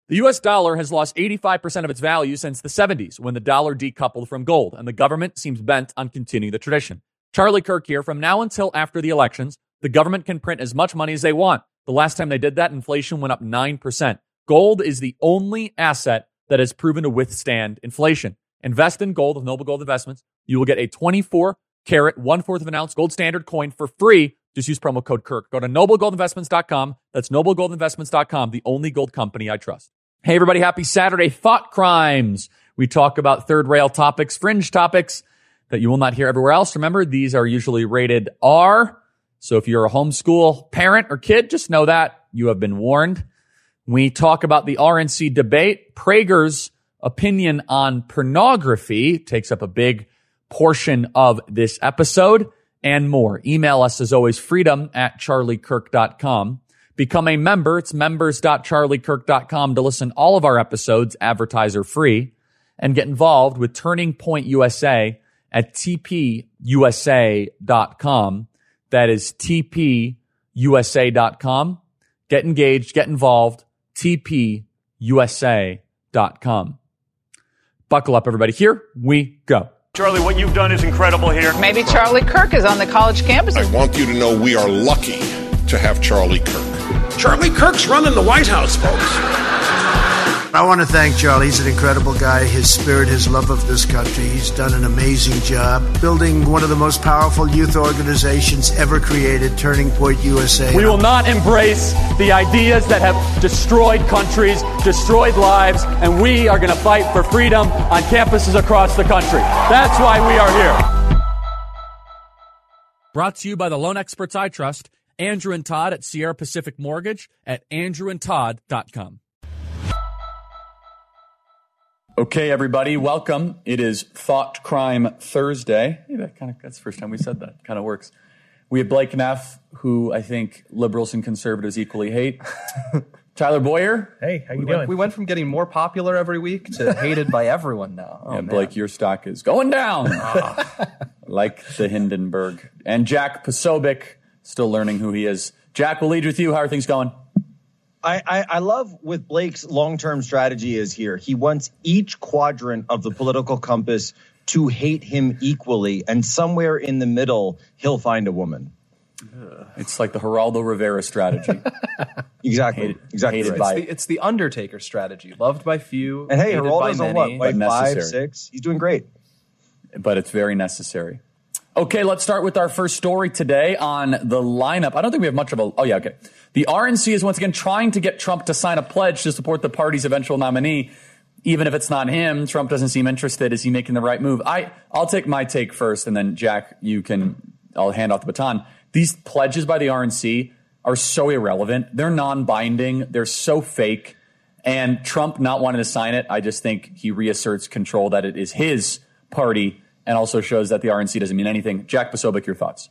The U.S. dollar has lost 85% of its value since the 70s when the dollar decoupled from gold, and the government seems bent on continuing the tradition. Charlie Kirk here. From now until after the elections, the government can print as much money as they want. The last time they did that, inflation went up 9%. Gold is the only asset that has proven to withstand inflation. Invest in gold with Noble Gold Investments. You will get a 24-karat, 1/4 of an ounce gold standard coin for free. Just use promo code Kirk. Go to noblegoldinvestments.com. That's noblegoldinvestments.com, the only gold company I trust. Hey, everybody. Happy Saturday. Thought crimes. We talk about third rail topics, fringe topics that you will not hear everywhere else. Remember, these are usually rated R. So if you're a homeschool parent or kid, just know that you have been warned. We talk about the RNC debate. Prager's opinion on pornography takes up a big portion of this episode and more. Email us as always, freedom@charliekirk.com. Become a member. It's members.charliekirk.com to listen to all of our episodes advertiser free and get involved with Turning Point USA at tpusa.com. That is tpusa.com. Get engaged, get involved, tpusa.com. Buckle up, everybody. Here we go. Charlie, what you've done is incredible here. Maybe Charlie Kirk is on the college campus. I want you to know we are lucky to have Charlie Kirk. Charlie Kirk's running the White House, folks. I want to thank Charlie. He's an incredible guy. His spirit, his love of this country. He's done an amazing job building one of the most powerful youth organizations ever created, Turning Point USA. We will not embrace the ideas that have destroyed countries, destroyed lives, and we are going to fight for freedom on campuses across the country. That's why we are here. Brought to you by the loan experts I trust, Andrew and Todd at Sierra Pacific Mortgage at andrewandtodd.com. Okay, everybody, welcome. It is Thought Crime Thursday. Hey, that's the first time we said that. Kind of works. We have Blake Neff, who I think liberals and conservatives equally hate. Tyler Boyer. Hey, how you doing? We went from getting more popular every week to hated by everyone now. Oh, yeah, Blake, your stock is going down. Like the Hindenburg. And Jack Posobiec, still learning who he is. Jack, we'll lead with you. How are things going? I love what Blake's long-term strategy is here. He wants each quadrant of the political compass to hate him equally, and somewhere in the middle, he'll find a woman. It's like the Geraldo Rivera strategy. Exactly. Hated by it's the Undertaker strategy. Loved by few, and hey, hated Geraldo's by on many, what? Like 5, necessary. 6? He's doing great. But it's very necessary. Okay, let's start with our first story today on the lineup. I don't think we have much of a... Oh, yeah, okay. The RNC is once again trying to get Trump to sign a pledge to support the party's eventual nominee. Even if it's not him, Trump doesn't seem interested. Is he making the right move? I'll take my take first, and then, Jack, I'll hand off the baton. These pledges by the RNC are so irrelevant. They're non-binding. They're so fake. And Trump not wanting to sign it, I just think he reasserts control that it is his party and also shows that the RNC doesn't mean anything. Jack Posobiec, your thoughts?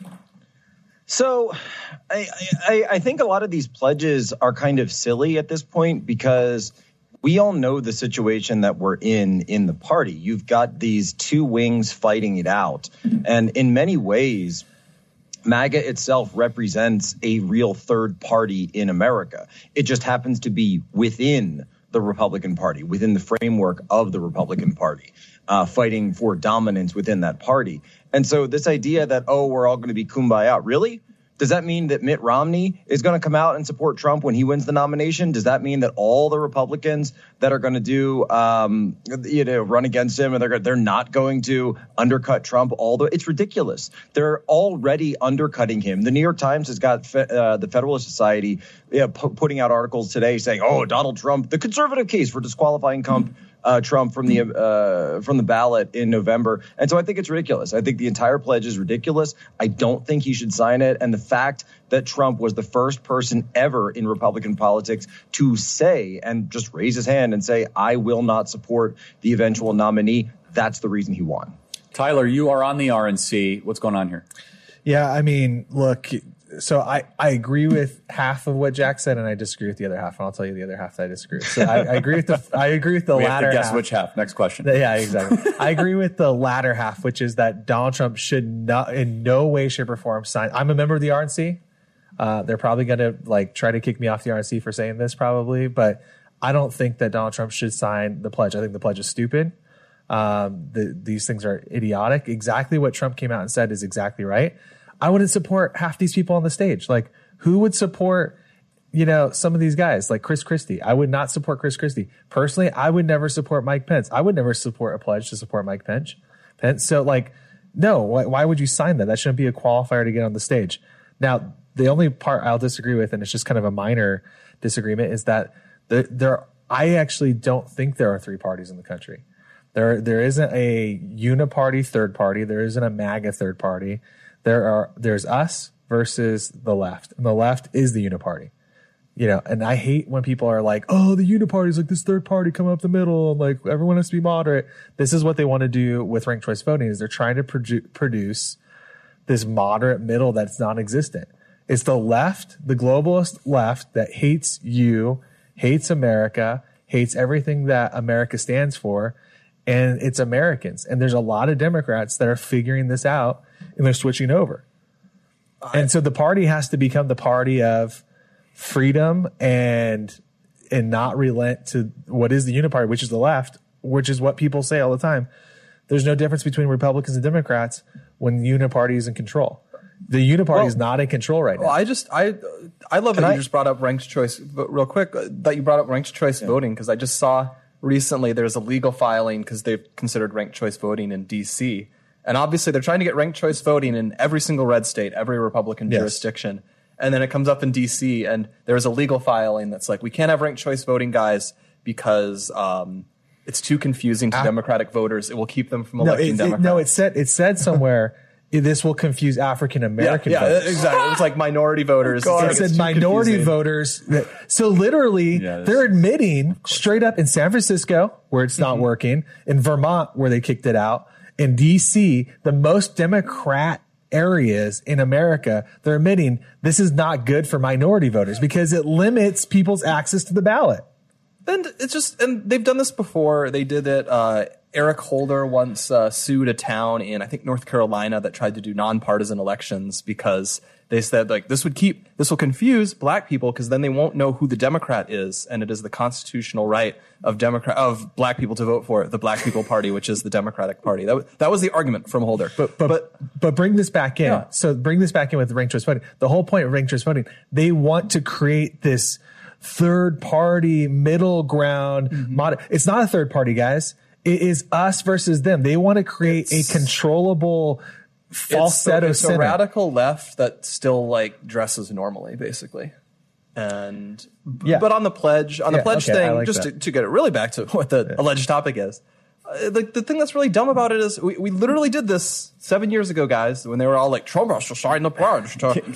So I think a lot of these pledges are kind of silly at this point because we all know the situation that we're in the party. You've got these two wings fighting it out. And in many ways, MAGA itself represents a real third party in America. It just happens to be within the Republican Party, within the framework of the Republican Party, fighting for dominance within that party. And so this idea that, we're all going to be kumbaya, really? Does that mean that Mitt Romney is going to come out and support Trump when he wins the nomination? Does that mean that all the Republicans that are going to do, run against him and they're not going to undercut Trump? It's ridiculous. They're already undercutting him. The New York Times has got the Federalist Society putting out articles today saying, Donald Trump, the conservative case for disqualifying Trump from the ballot in November. And so I think it's ridiculous. I think the entire pledge is ridiculous. I don't think he should sign it. And the fact that Trump was the first person ever in Republican politics to say and just raise his hand and say, I will not support the eventual nominee, that's the reason he won. Tyler, you are on the RNC. What's going on here? Yeah, I mean, look, so I agree with half of what Jack said, and I disagree with the other half, and I'll tell you the other half that I disagree with. So I agree with the we latter have to guess half. Which half? Next question. Yeah, exactly. I agree with the latter half, which is that Donald Trump should not, in no way, shape, or form, sign. I'm a member of the RNC. They're probably going to try to kick me off the RNC for saying this, probably, but I don't think that Donald Trump should sign the pledge. I think the pledge is stupid. These things are idiotic. Exactly what Trump came out and said is exactly right. I wouldn't support half these people on the stage. Like, who would support, some of these guys like Chris Christie? I would not support Chris Christie. Personally, I would never support Mike Pence. I would never support a pledge to support Mike Pence. So, no, why would you sign that? That shouldn't be a qualifier to get on the stage. Now, the only part I'll disagree with, and it's just kind of a minor disagreement, is that I actually don't think there are three parties in the country. There isn't a uniparty third party. There isn't a MAGA third party. There's us versus the left, and the left is the uniparty. And I hate when people are like, oh, the uniparty is like this third party coming up the middle, and like everyone has to be moderate. This is what they want to do with ranked choice voting, is they're trying to produce this moderate middle that's non-existent. It's the left, the globalist left, that hates you, hates America, hates everything that America stands for, and it's Americans. And there's a lot of Democrats that are figuring this out, and they're switching over. And so the party has to become the party of freedom and not relent to what is the uniparty, which is the left, which is what people say all the time. There's no difference between Republicans and Democrats when the uniparty is in control. The uniparty is not in control right now. I love that you just brought up ranked choice, but real quick, that you brought up ranked choice voting, because I just saw recently there's a legal filing because they've considered ranked choice voting in D.C. And obviously they're trying to get ranked choice voting in every single red state, every Republican jurisdiction. And then it comes up in D.C. and there's a legal filing that's like, we can't have ranked choice voting, guys, because it's too confusing to Democratic voters. It will keep them from electing Democrats. It said somewhere this will confuse African American voters. Yeah, exactly. It's like minority voters. It said minority voters. So literally, they're admitting straight up in San Francisco, where it's not working, in Vermont, where they kicked it out, in D.C., the most Democrat areas in America, they're admitting this is not good for minority voters because it limits people's access to the ballot. And and they've done this before. They did it. Eric Holder once sued a town in, I think, North Carolina that tried to do nonpartisan elections because they said, like, this will confuse black people because then they won't know who the Democrat is, and it is the constitutional right of black people to vote for the Black People Party, which is the Democratic Party. That was the argument from Holder. But bring this back in. Yeah. So bring this back in with ranked choice voting. The whole point of ranked choice voting, they want to create this third party middle ground. It's not a third party, guys. It is us versus them. They want to create a controllable falsetto it's a radical left that still like dresses normally, basically. And but on the pledge thing, like just to get it really back to what the alleged topic is, the thing that's really dumb about it is we literally did this 7 years ago, guys, when they were all like, Trump has to sign the pledge.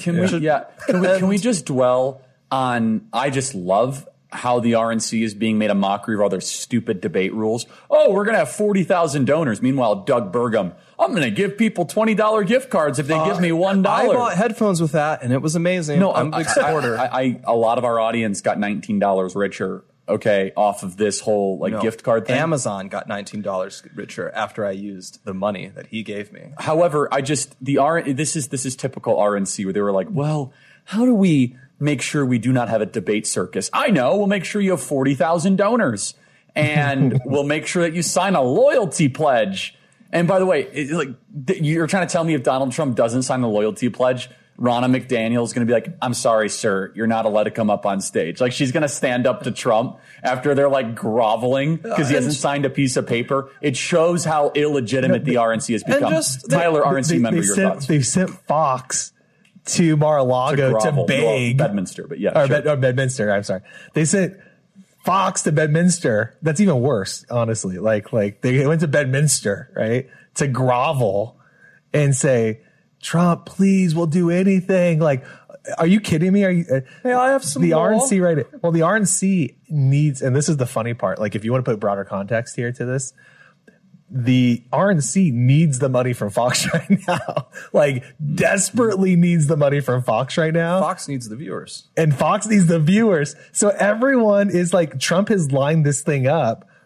Can we just dwell on? I just love how the RNC is being made a mockery of all their stupid debate rules. Oh, we're going to have 40,000 donors. Meanwhile, Doug Burgum, I'm going to give people $20 gift cards if they give me $1. I bought headphones with that, and it was amazing. No, I'm a big supporter. A lot of our audience got $19 richer, off of this whole gift card thing. Amazon got $19 richer after I used the money that he gave me. However, this is typical RNC where they were like, well, how do we make sure we do not have a debate circus? I know. We'll make sure you have 40,000 donors, and we'll make sure that you sign a loyalty pledge. And by the way, you're trying to tell me if Donald Trump doesn't sign the loyalty pledge, Ronna McDaniel is going to be like, I'm sorry, sir, you're not allowed to come up on stage. Like, she's going to stand up to Trump after they're like groveling because he hasn't signed a piece of paper. It shows how illegitimate the RNC has become. Tyler, RNC member, your thoughts. They sent Fox to Mar-a-Lago to beg. Bedminster, but Bedminster, I'm sorry. They sent Fox to Bedminster. That's even worse, honestly. Like they went to Bedminster, right, to grovel and say, Trump, please, we'll do anything. Like, are you kidding me? Hey, I have some RNC, right? Well, the RNC needs, and this is the funny part, like if you want to put broader context here to this, the RNC needs the money from Fox right now. Like, desperately needs the money from Fox right now. Fox needs the viewers. And Fox needs the viewers. So everyone is like, Trump has lined this thing up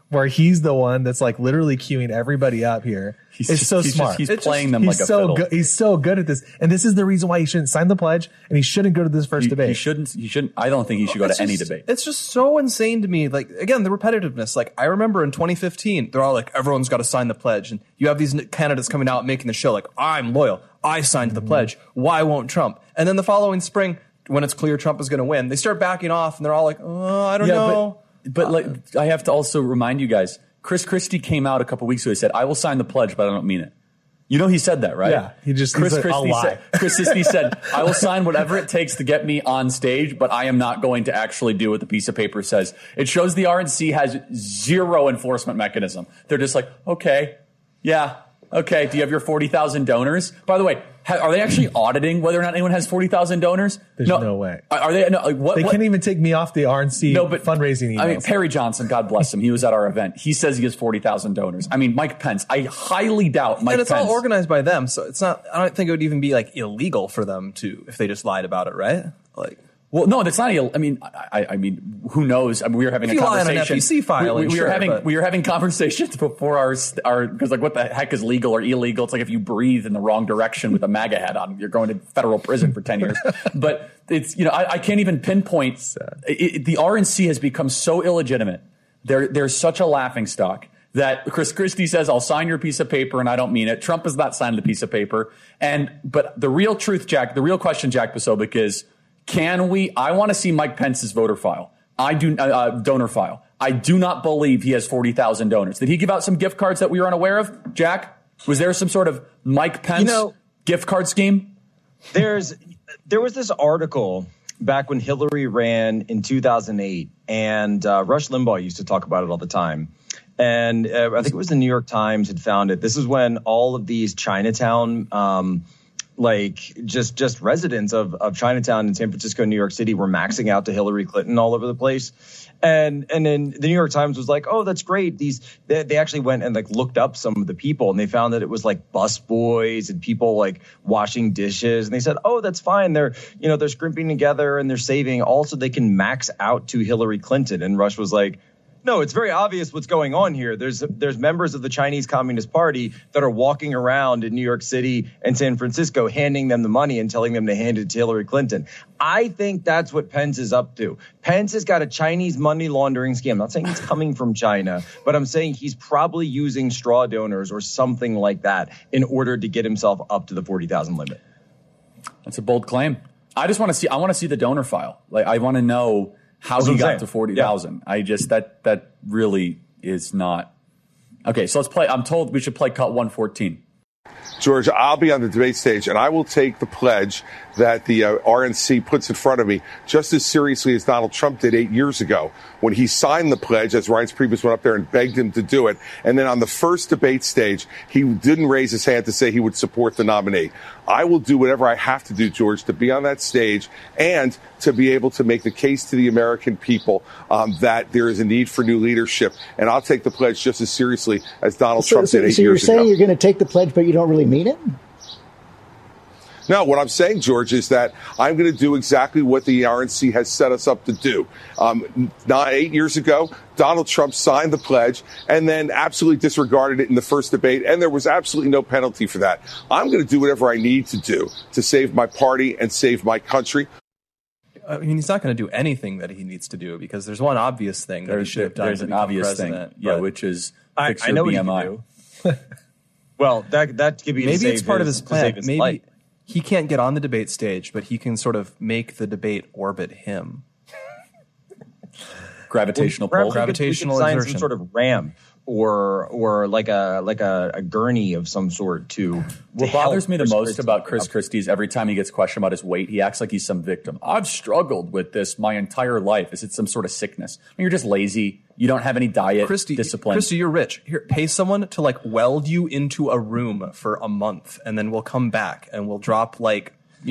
where he's the one that's like literally queuing everybody up here. He's smart. He's playing them like a fiddle. He's so good at this. And this is the reason why he shouldn't sign the pledge and he shouldn't go to this first debate. He shouldn't. I don't think he should go to any debate. It's just so insane to me. Like, again, the repetitiveness. Like, I remember in 2015, they're all like, everyone's got to sign the pledge. And you have these candidates coming out making the show like, I'm loyal. I signed the pledge. Why won't Trump? And then the following spring, when it's clear Trump is going to win, they start backing off and they're all like, oh, I don't know. But like, I have to also remind you guys, Chris Christie came out a couple weeks ago. He said, I will sign the pledge, but I don't mean it. You know, he said that, right? Yeah. Chris Christie said, I will sign whatever it takes to get me on stage, but I am not going to actually do what the piece of paper says. It shows the RNC has zero enforcement mechanism. They're just like, okay, yeah. Okay, do you have your 40,000 donors? By the way, are they actually auditing whether or not anyone has 40,000 donors? There's no way. Are they? No, like, what? They can't even take me off the RNC fundraising emails. I mean, Perry Johnson, God bless him, he was at our event. He says he has 40,000 donors. I mean, Mike Pence, I highly doubt Mike Pence. And it's all organized by them, so it's not. I don't think it would even be like illegal for them to if they just lied about it, right? Like. Well, no, that's not. I mean, who knows? I mean, we were having a conversation. Lie on an FEC filing, we were having conversations before our because like what the heck is legal or illegal? It's like if you breathe in the wrong direction with a MAGA hat on, you're going to federal prison for 10 years. But it's I can't even pinpoint. The RNC has become so illegitimate. They're such a laughingstock that Chris Christie says, I'll sign your piece of paper and I don't mean it. Trump has not signed the piece of paper. But the real truth, Jack, the real question, Jack Posobiec, is. I want to see Mike Pence's donor file. I do not believe he has 40,000 donors. Did he give out some gift cards that we were unaware of? Jack, was there some sort of Mike Pence gift card scheme? There was this article back when Hillary ran in 2008 and Rush Limbaugh used to talk about it all the time. And I think it was the New York Times had found it. This is when all of these Chinatown just residents of Chinatown in San Francisco, New York City were maxing out to Hillary Clinton all over the place. And then the New York Times was like, oh, that's great. They actually went and like looked up some of the people and they found that it was like bus boys and people like washing dishes. And they said, oh, that's fine. They're scrimping together and they're saving. Also, they can max out to Hillary Clinton. And Rush was like, no, it's very obvious what's going on here. There's members of the Chinese Communist Party that are walking around in New York City and San Francisco handing them the money and telling them to hand it to Hillary Clinton. I think that's what Pence is up to. Pence has got a Chinese money laundering scheme. I'm not saying it's coming from China, but I'm saying he's probably using straw donors or something like that in order to get himself up to the 40,000 limit. That's a bold claim. I want to see the donor file. Like, I want to know how he got to 40,000. Yeah. That really is not. Okay, so let's play. I'm told we should play cut 114. George, I'll be on the debate stage, and I will take the pledge that the RNC puts in front of me just as seriously as Donald Trump did 8 years ago when he signed the pledge, as Reince Priebus went up there and begged him to do it. And then on the first debate stage, he didn't raise his hand to say he would support the nominee. I will do whatever I have to do, George, to be on that stage and to be able to make the case to the American people that there is a need for new leadership. And I'll take the pledge just as seriously as Donald Trump did 8 years ago. So you're saying you're going to take the pledge, but you don't really mean it? No, what I'm saying, George, is that I'm going to do exactly what the RNC has set us up to do. 8 years ago, Donald Trump signed the pledge and then absolutely disregarded it in the first debate, and there was absolutely no penalty for that. I'm going to do whatever I need to do to save my party and save my country. I mean, he's not going to do anything that he needs to do because there's one obvious thing that he should have done. There's an obvious thing, which is fix your I know BMI. What he can do. Well, that could be maybe it's part of his plan. Maybe he can't get on the debate stage, but he can sort of make the debate orbit him. Gravitational pull, gravitational exertion, some sort of ramp, or like a gurney of some sort to. What bothers me the most about Chris Christie is every time he gets questioned about his weight, he acts like he's some victim. I've struggled with this my entire life. Is it some sort of sickness? I mean, you're just lazy. You don't have any diet discipline. Christie, you're rich. Here, pay someone to like weld you into a room for a month, and then we'll come back and we'll drop a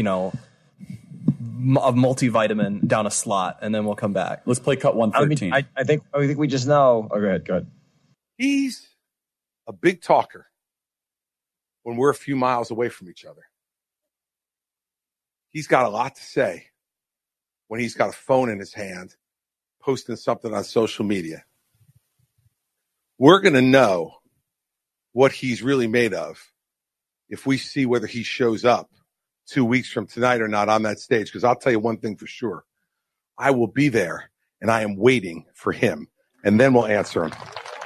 multivitamin down a slot, and then we'll come back. Let's play cut 113. I think we just know. Oh, go ahead. He's a big talker when we're a few miles away from each other. He's got a lot to say when he's got a phone in his hand, posting something on social media. We're going to know what he's really made of if we see whether he shows up 2 weeks from tonight or not on that stage. Because I'll tell you one thing for sure. I will be there, and I am waiting for him. And then we'll answer him.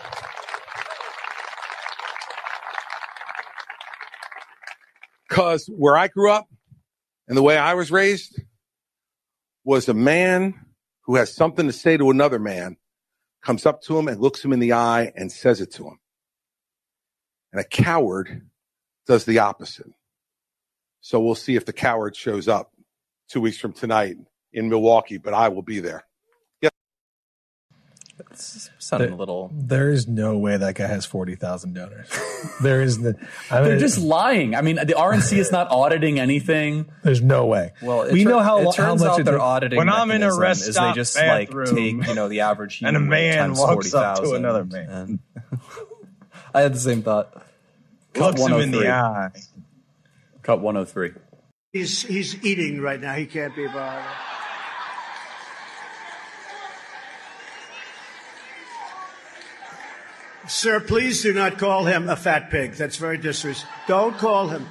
Because where I grew up and the way I was raised was a man who has something to say to another man comes up to him and looks him in the eye and says it to him. And a coward does the opposite. So we'll see if the coward shows up 2 weeks from tonight in Milwaukee, but I will be there. Yep. It's sounding a little. There is no way that guy has 40,000 donors. There is they're just lying. I mean, the RNC is not auditing anything. There's no way. Well, we know how turns much out their auditing. When I'm in a rest stop they just bathroom, like take the average human and a man times walks 40,000 up to another man. I had the same thought. Cut Looks him in the eye. Cut 103. He's eating right now. He can't be bothered. Sir, please do not call him a fat pig. That's very disrespectful. Don't call him.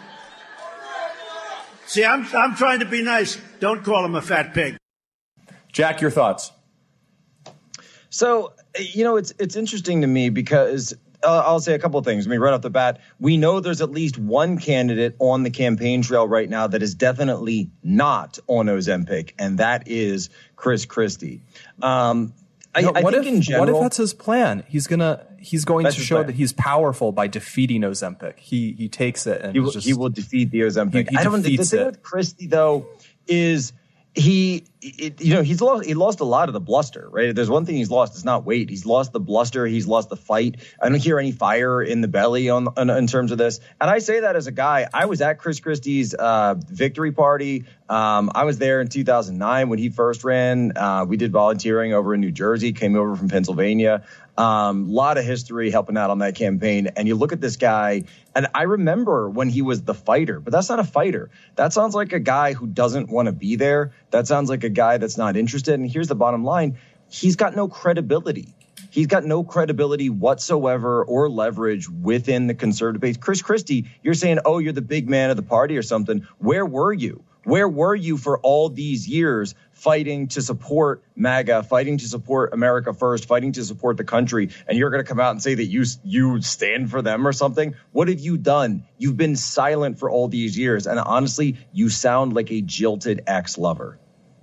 See, I'm trying to be nice. Don't call him a fat pig. Jack, your thoughts? So, it's interesting to me because I'll say a couple of things. I mean, right off the bat, we know there's at least one candidate on the campaign trail right now that is definitely not on Ozempic, and that is Chris Christie. I think in general, what if that's his plan? He's going to show that he's powerful by defeating Ozempic. He takes it and he will defeat the Ozempic. The thing with Christie though is he lost a lot of the bluster, right? There's one thing he's lost. It's not weight. He's lost the bluster. He's lost the fight. I don't hear any fire in the belly in terms of this. And I say that as a guy. I was at Chris Christie's victory party. I was there in 2009 when he first ran. We did volunteering over in New Jersey, came over from Pennsylvania. Lot of history helping out on that campaign. And you look at this guy, and I remember when he was the fighter, but that's not a fighter. That sounds like a guy who doesn't want to be there. That sounds like a guy that's not interested. And here's the bottom line. He's got no credibility. He's got no credibility whatsoever or leverage within the conservative base. Chris Christie, you're saying, oh, you're the big man of the party or something. Where were you? Where were you for all these years fighting to support MAGA, fighting to support America First, fighting to support the country, and you're going to come out and say that you stand for them or something? What have you done? You've been silent for all these years, and honestly, you sound like a jilted ex-lover.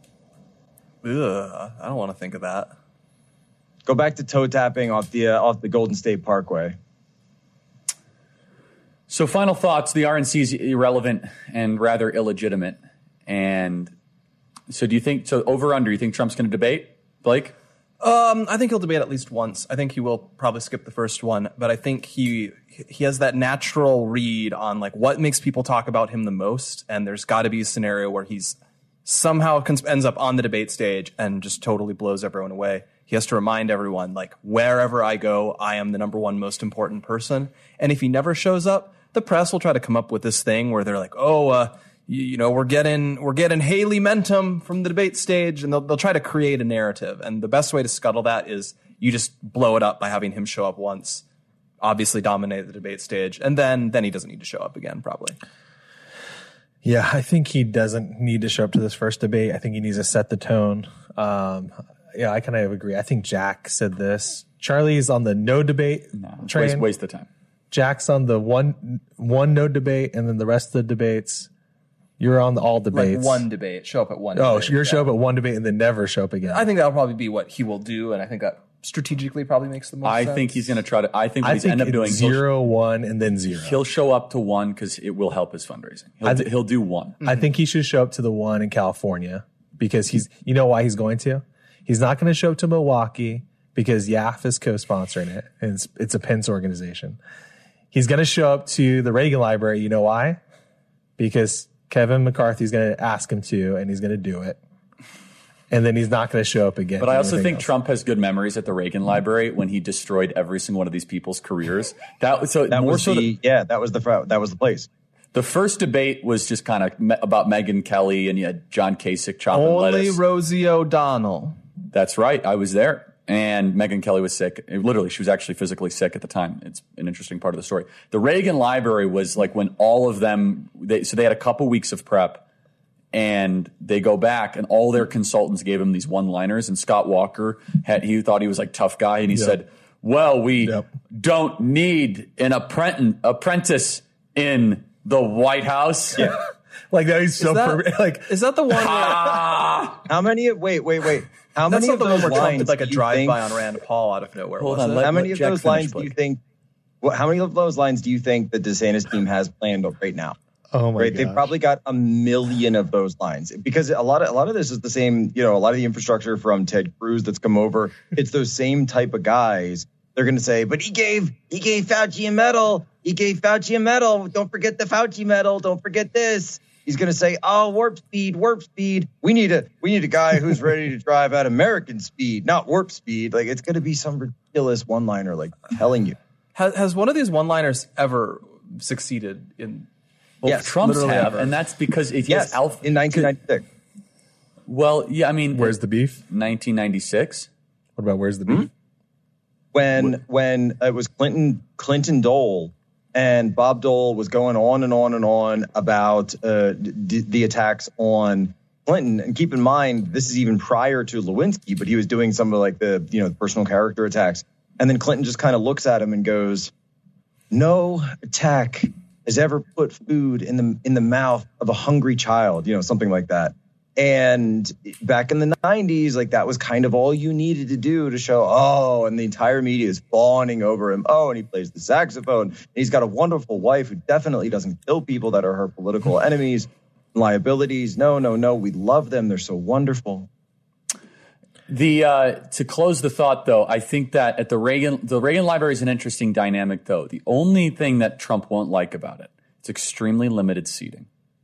Ugh, I don't want to think of that. Go back to toe tapping off the Golden State Parkway. So final thoughts, the RNC is irrelevant and rather illegitimate. And so do you think, over under, you think Trump's going to debate, Blake? I think he'll debate at least once. I think he will probably skip the first one, but I think he has that natural read on like what makes people talk about him the most. And there's got to be a scenario where he's somehow ends up on the debate stage and just totally blows everyone away. He has to remind everyone, like, wherever I go, I am the number one most important person. And if he never shows up, the press will try to come up with this thing where they're like, we're getting Haley-mentum from the debate stage, and they'll try to create a narrative. And the best way to scuttle that is you just blow it up by having him show up once, obviously dominate the debate stage, and then he doesn't need to show up again, probably. Yeah, I think he doesn't need to show up to this first debate. I think he needs to set the tone. Yeah, I kind of agree. I think Jack said this. Charlie's on the no debate train. Waste the time. Jack's on the one no debate, and then the rest of the debates, you're on the all debates. Like one debate. Show up at one debate. Oh, show up at one debate and then never show up again. I think that'll probably be what he will do, and I think that strategically probably makes the most sense. I think he's going to try to. I think what he's end up doing 0, 1, and then 0. He'll show up to one because it will help his fundraising. He'll do one. I think he should show up to the one in California because you know why he's going to? He's not going to show up to Milwaukee because YAF is co-sponsoring it, and it's a Pence organization. He's going to show up to the Reagan Library. You know why? Because Kevin McCarthy's going to ask him to, and he's going to do it. And then he's not going to show up again. But I also think Trump has good memories at the Reagan Library when he destroyed every single one of these people's careers. That was the place. The first debate was just kind of about Megyn Kelly, and you had John Kasich chopping lettuce. Only Rosie O'Donnell. That's right. I was there. and Megyn Kelly was sick. Literally, she was actually physically sick at the time. It's an interesting part of the story. The Reagan Library was like when all of them, they had a couple weeks of prep, and they go back, and all their consultants gave him these one-liners. And Scott Walker, he thought he was like tough guy, and he said, well, we don't need an apprentice in the White House. Yeah. Like that is so perfect. Like, is that the one? How many? Wait. How That's many not of the one those where Trump lines? did like a drive-by on Rand Paul out of nowhere? How many of those lines do you think? How many of those lines do you think the DeSantis team has planned right now? Oh my! Right, they've probably got a million of those lines because a lot of this is the same. A lot of the infrastructure from Ted Cruz that's come over. It's those same type of guys. They're going to say, but he gave Fauci a medal. He gave Fauci a medal. Don't forget the Fauci medal. Don't forget this. He's going to say, oh, warp speed. We need a guy who's ready to drive at American speed, not warp speed. Like, it's going to be some ridiculous one-liner, like telling you. Has one of these one-liners ever succeeded in? Well, yes, Trump's have, and that's because it is alpha in 1996. Well, yeah, I mean, where's the beef? 1996. What about where's the beef? When it was Clinton Dole. And Bob Dole was going on and on and on about the attacks on Clinton. And keep in mind, this is even prior to Lewinsky, but he was doing some of like the personal character attacks. And then Clinton just kind of looks at him and goes, "No attack has ever put food in the mouth of a hungry child," something like that. And back in the 90s, like that was kind of all you needed to do to show, and the entire media is fawning over him. Oh, and he plays the saxophone. And he's got a wonderful wife who definitely doesn't kill people that are her political enemies, liabilities. No, we love them. They're so wonderful. To close the thought, though, I think that at the Reagan Library is an interesting dynamic, though. The only thing that Trump won't like about it, it's extremely limited seating.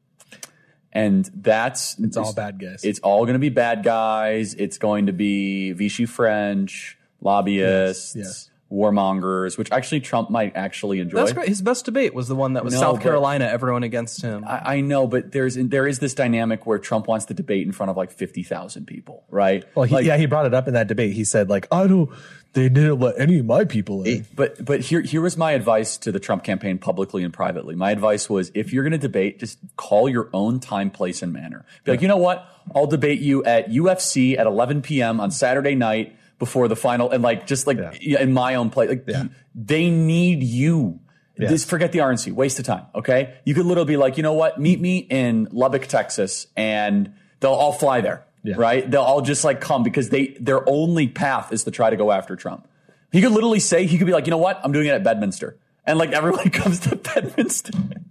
And it's all bad guys. It's all going to be bad guys. It's going to be Vichy French, lobbyists, warmongers, which actually Trump might actually enjoy. That's great. His best debate was the one that was South Carolina, everyone against him. I know, but there is this dynamic where Trump wants to debate in front of like 50,000 people, right? Well, he brought it up in that debate. He said like, they didn't let any of my people in. But here was my advice to the Trump campaign publicly and privately. My advice was, if you're going to debate, just call your own time, place, and manner. Be like, you know what? I'll debate you at UFC at 11 p.m. on Saturday night before the final, and in my own place. They need you. Yeah. Just forget the RNC. Waste of time. Okay, you could literally be like, you know what? Meet me in Lubbock, Texas, and they'll all fly there. Yeah. Right? They'll all just come because their only path is to try to go after Trump. He could literally say, he could be like, you know what? I'm doing it at Bedminster. And everyone comes to Bedminster.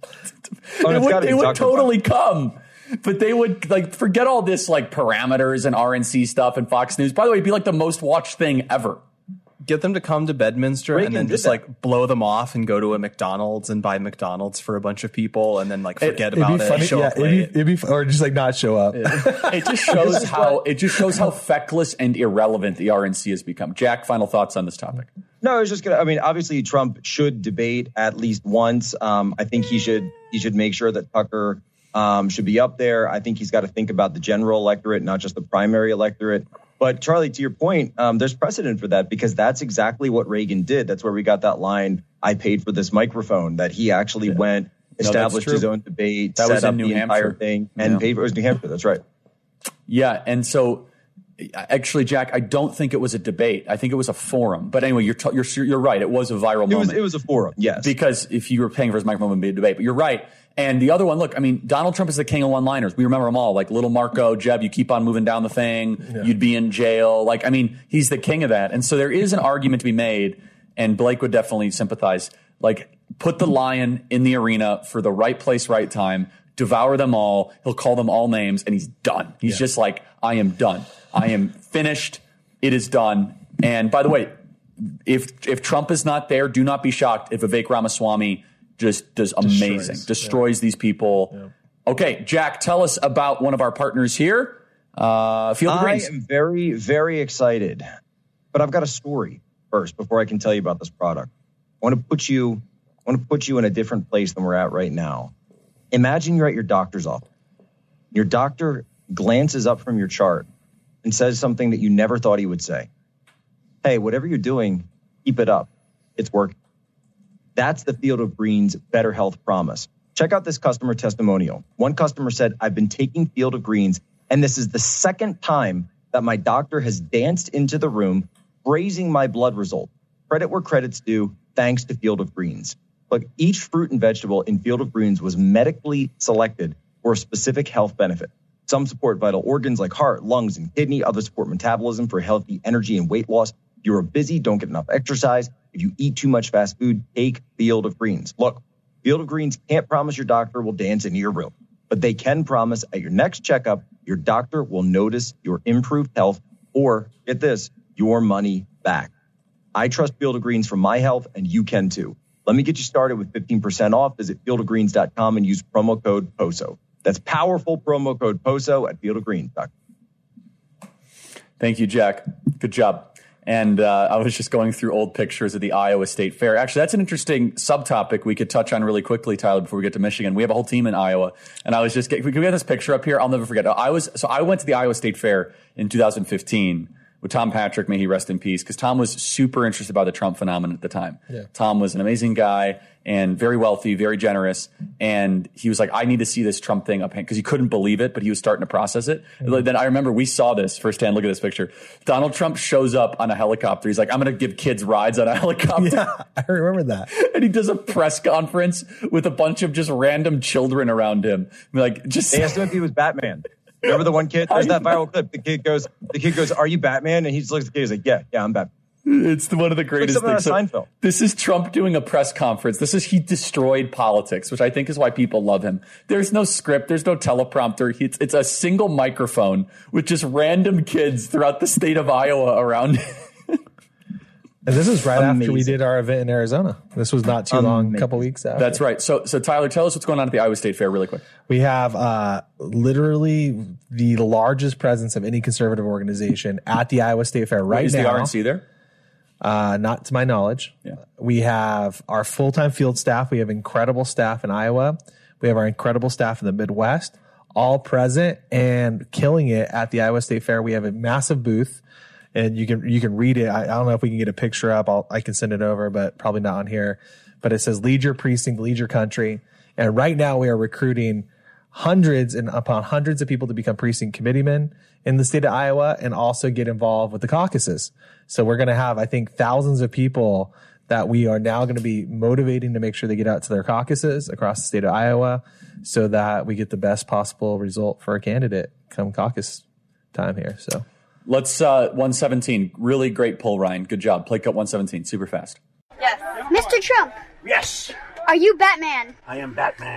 They would totally come. But they would forget all this parameters and RNC stuff and Fox News. By the way, it'd be the most watched thing ever. Get them to come to Bedminster and then just blow them off and go to a McDonald's and buy McDonald's for a bunch of people and then forget about it. Funny. Show up late. It'd be or just not show up. Yeah. It just shows how feckless and irrelevant the RNC has become. Jack, final thoughts on this topic? No, I was just obviously Trump should debate at least once. I think he should make sure that Tucker should be up there. I think he's got to think about the general electorate, not just the primary electorate. But Charlie, to your point, there's precedent for that because that's exactly what Reagan did. That's where we got that line, "I paid for this microphone," that he actually went, established his own debate, set up the entire thing, and paid for it. It was New Hampshire. That's right. Yeah. And so actually, Jack, I don't think it was a debate. I think it was a forum. But anyway, you're right. It was a viral moment. It was a forum, yes. Because if you were paying for his microphone, it would be a debate. But you're right. And the other one, look, Donald Trump is the king of one-liners. We remember them all, like Little Marco, Jeb, you keep on moving down the thing, you'd be in jail. He's the king of that. And so there is an argument to be made, and Blake would definitely sympathize. Put the lion in the arena for the right place, right time, devour them all. He'll call them all names, and he's done. He's just I am done. I am finished. It is done. And by the way, if Trump is not there, do not be shocked if Vivek Ramaswamy just does amazing, destroys these people. Yeah. Okay, Jack, tell us about one of our partners here, Field of Greens. I am very, very excited, but I've got a story first before I can tell you about this product. I want to put you in a different place than we're at right now. Imagine you're at your doctor's office. Your doctor glances up from your chart and says something that you never thought he would say. hey, whatever you're doing, keep it up. It's working. That's the Field of Greens Better Health promise. Check out this customer testimonial. One customer said, I've been taking Field of Greens, and this is the second time that my doctor has danced into the room, praising my blood result. Credit where credit's due, thanks to Field of Greens. Look, each fruit and vegetable in Field of Greens was medically selected for a specific health benefit. Some support vital organs like heart, lungs, and kidney. Others support metabolism for healthy energy and weight loss. If you're busy, don't get enough exercise. If you eat too much fast food, take Field of Greens. Look, Field of Greens can't promise your doctor will dance into your room, but they can promise at your next checkup, your doctor will notice your improved health or, get this, your money back. I trust Field of Greens for my health, and you can too. Let me get you started with 15% off. Visit fieldofgreens.com and use promo code POSO. That's powerful promo code POSO at fieldofgreens.com. Thank you, Jack. Good job. And I was just going through old pictures of the Iowa State Fair. Actually, that's an interesting subtopic we could touch on really quickly, Tyler, before we get to Michigan. We have a whole team in Iowa. And I was just can we get this picture up here? I'll never forget. I went to the Iowa State Fair in 2015 with Tom Patrick, may he rest in peace, because Tom was super interested by the Trump phenomenon at the time. Yeah. Tom was an amazing guy and very wealthy, very generous. And he was like, I need to see this Trump thing up, because he couldn't believe it, but he was starting to process it. Mm-hmm. Then I remember we saw this firsthand. Look at this picture. Donald Trump shows up on a helicopter. He's like, I'm going to give kids rides on a helicopter. Yeah, I remember that. And he does a press conference with a bunch of just random children around him. Like, just they asked him if he was Batman. Remember the one kid? There's that viral clip. The kid goes, are you Batman? And he just looks at the kid. He's like, yeah, I'm Batman. It's one of the greatest things. So, this is Trump doing a press conference. He destroyed politics, which I think is why people love him. There's no script. There's no teleprompter. It's a single microphone with just random kids throughout the state of Iowa around. And this is right after we did our event in Arizona. This was not too long, a couple weeks after. That's right. So Tyler, tell us what's going on at the Iowa State Fair really quick. We have literally the largest presence of any conservative organization at the Iowa State Fair right now. Is the RNC there? Not to my knowledge. Yeah. We have our full-time field staff. We have incredible staff in Iowa. We have our incredible staff in the Midwest, all present and killing it at the Iowa State Fair. We have a massive booth. And you can read it. I don't know if we can get a picture up. I can send it over, but probably not on here. But it says, lead your precinct, lead your country. And right now we are recruiting hundreds and upon hundreds of people to become precinct committeemen in the state of Iowa and also get involved with the caucuses. So we're going to have, I think, thousands of people that we are now going to be motivating to make sure they get out to their caucuses across the state of Iowa so that we get the best possible result for a candidate come caucus time here. So. Let's 117. Really great pull, Ryan. Good job. Play cut 117. Super fast. Yes. Mr. Trump. Yes. Are you Batman? I am Batman.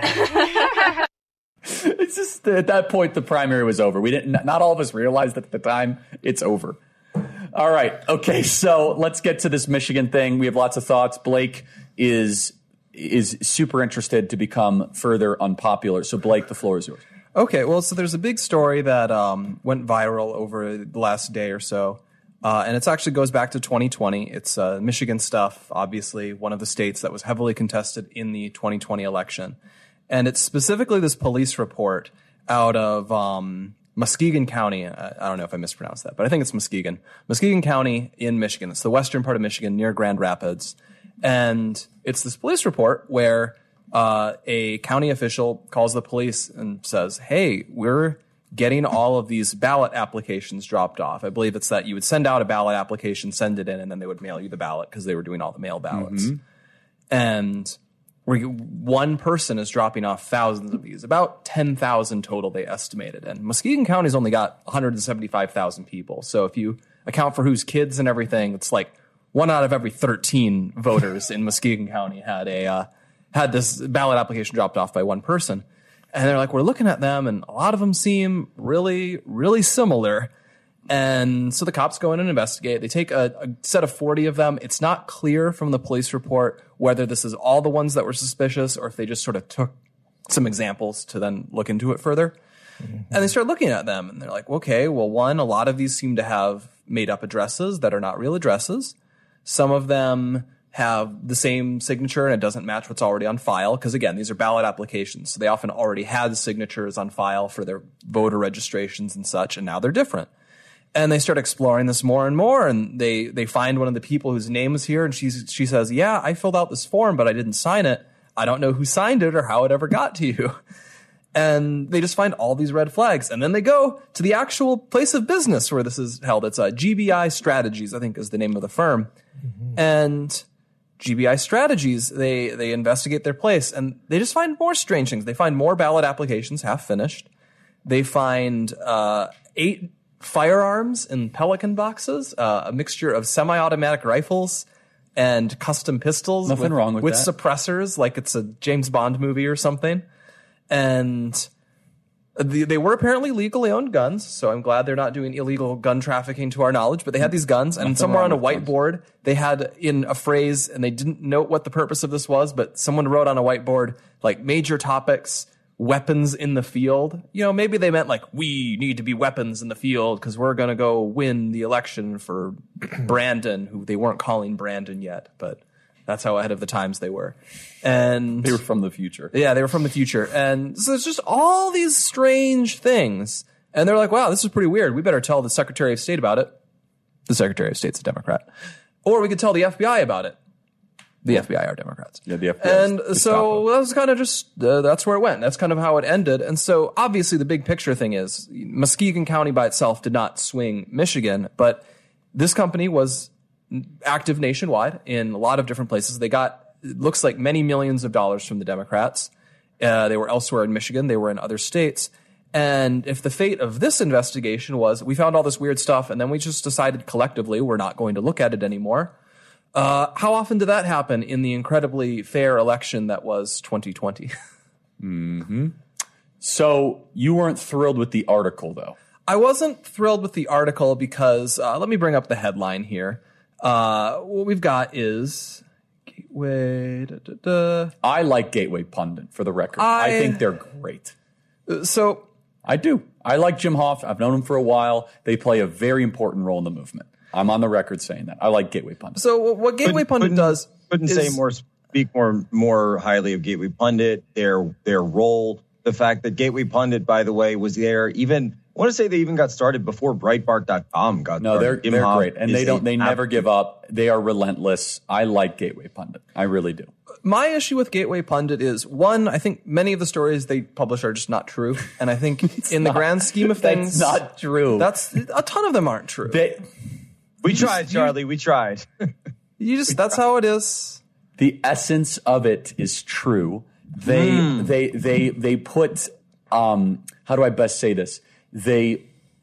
It's just at that point the primary was over. Not all of us realized that at the time. It's over. All right. Okay. So let's get to this Michigan thing. We have lots of thoughts. Blake is super interested to become further unpopular. So Blake, the floor is yours. Okay, well, so there's a big story that went viral over the last day or so, and it actually goes back to 2020. It's Michigan stuff, obviously, one of the states that was heavily contested in the 2020 election. And it's specifically this police report out of Muskegon County. I don't know if I mispronounced that, but I think it's Muskegon. Muskegon County in Michigan. It's the western part of Michigan near Grand Rapids. And it's this police report where a county official calls the police and says, hey, we're getting all of these ballot applications dropped off. I believe it's that you would send out a ballot application, send it in, and then they would mail you the ballot because they were doing all the mail ballots. Mm-hmm. And one person is dropping off thousands of these, about 10,000 total they estimated. And Muskegon County's only got 175,000 people. So if you account for whose kids and everything, it's like 1 out of every 13 voters in Muskegon County had this ballot application dropped off by one person. And they're like, we're looking at them, and a lot of them seem really, really similar. And so the cops go in and investigate. They take a set of 40 of them. It's not clear from the police report whether this is all the ones that were suspicious or if they just sort of took some examples to then look into it further. Mm-hmm. And they start looking at them, and they're like, okay, well, one, a lot of these seem to have made up addresses that are not real addresses. Some of them have the same signature and it doesn't match what's already on file. Because again, these are ballot applications. So they often already had signatures on file for their voter registrations and such, and now they're different. And they start exploring this more and more, and they find one of the people whose name is here, and she says, yeah, I filled out this form, but I didn't sign it. I don't know who signed it or how it ever got to you. And they just find all these red flags. And then they go to the actual place of business where this is held. It's GBI Strategies, I think is the name of the firm. Mm-hmm. And GBI Strategies, they investigate their place, and they just find more strange things. They find more ballot applications half finished. They find 8 firearms in Pelican boxes, a mixture of semi-automatic rifles and custom pistols. Nothing wrong with that. Suppressors, like it's a James Bond movie or something. And they were apparently legally owned guns, so I'm glad they're not doing illegal gun trafficking to our knowledge. But they had these guns, and somewhere on a whiteboard, they had in a phrase, and they didn't note what the purpose of this was, but someone wrote on a whiteboard, like, major topics, weapons in the field. You know, maybe they meant, like, we need to be weapons in the field because we're going to go win the election for Brandon, who they weren't calling Brandon yet, but that's how ahead of the times they were. And they were from the future. Yeah, they were from the future. And so it's just all these strange things. And they're like, wow, this is pretty weird. We better tell the Secretary of State about it. The Secretary of State's a Democrat. Or we could tell the FBI about it. The FBI are Democrats. Yeah, the FBI. And so that was kind of just, that's where it went. That's kind of how it ended. And so obviously the big picture thing is Muskegon County by itself did not swing Michigan, but this company was active nationwide in a lot of different places. They got, it looks like, many millions of dollars from the Democrats. They were elsewhere in Michigan. They were in other states. And if the fate of this investigation was we found all this weird stuff and then we just decided collectively we're not going to look at it anymore, how often did that happen in the incredibly fair election that was 2020? Mm-hmm. So you weren't thrilled with the article, though? I wasn't thrilled with the article because, let me bring up the headline here. What we've got is Gateway. I like Gateway Pundit, for the record. I think they're great. So I do. I like Jim Hoft. I've known him for a while. They play a very important role in the movement. I'm on the record saying that. I like Gateway Pundit. So what Gateway Pundit does speak more highly of Gateway Pundit, their role, the fact that Gateway Pundit, by the way, was there even. I want to say they even got started before Breitbart.com got started. No, they're great. And they never give up. They are relentless. I like Gateway Pundit. I really do. My issue with Gateway Pundit is, one, I think many of the stories they publish are just not true. And I think the grand scheme of things. That's not true. A ton of them aren't true. We tried, Charlie. We tried. That's how it is. The essence of it is true. They put, how do I best say this? They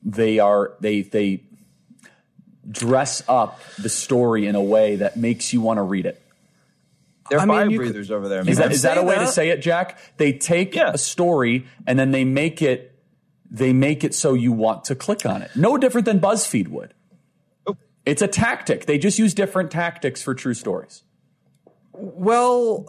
dress up the story in a way that makes you want to read it. They're fire breathers over there. Is that a way to say it, Jack? They take a story and then they make it so you want to click on it. No different than BuzzFeed would. Oh. It's a tactic. They just use different tactics for true stories. Well,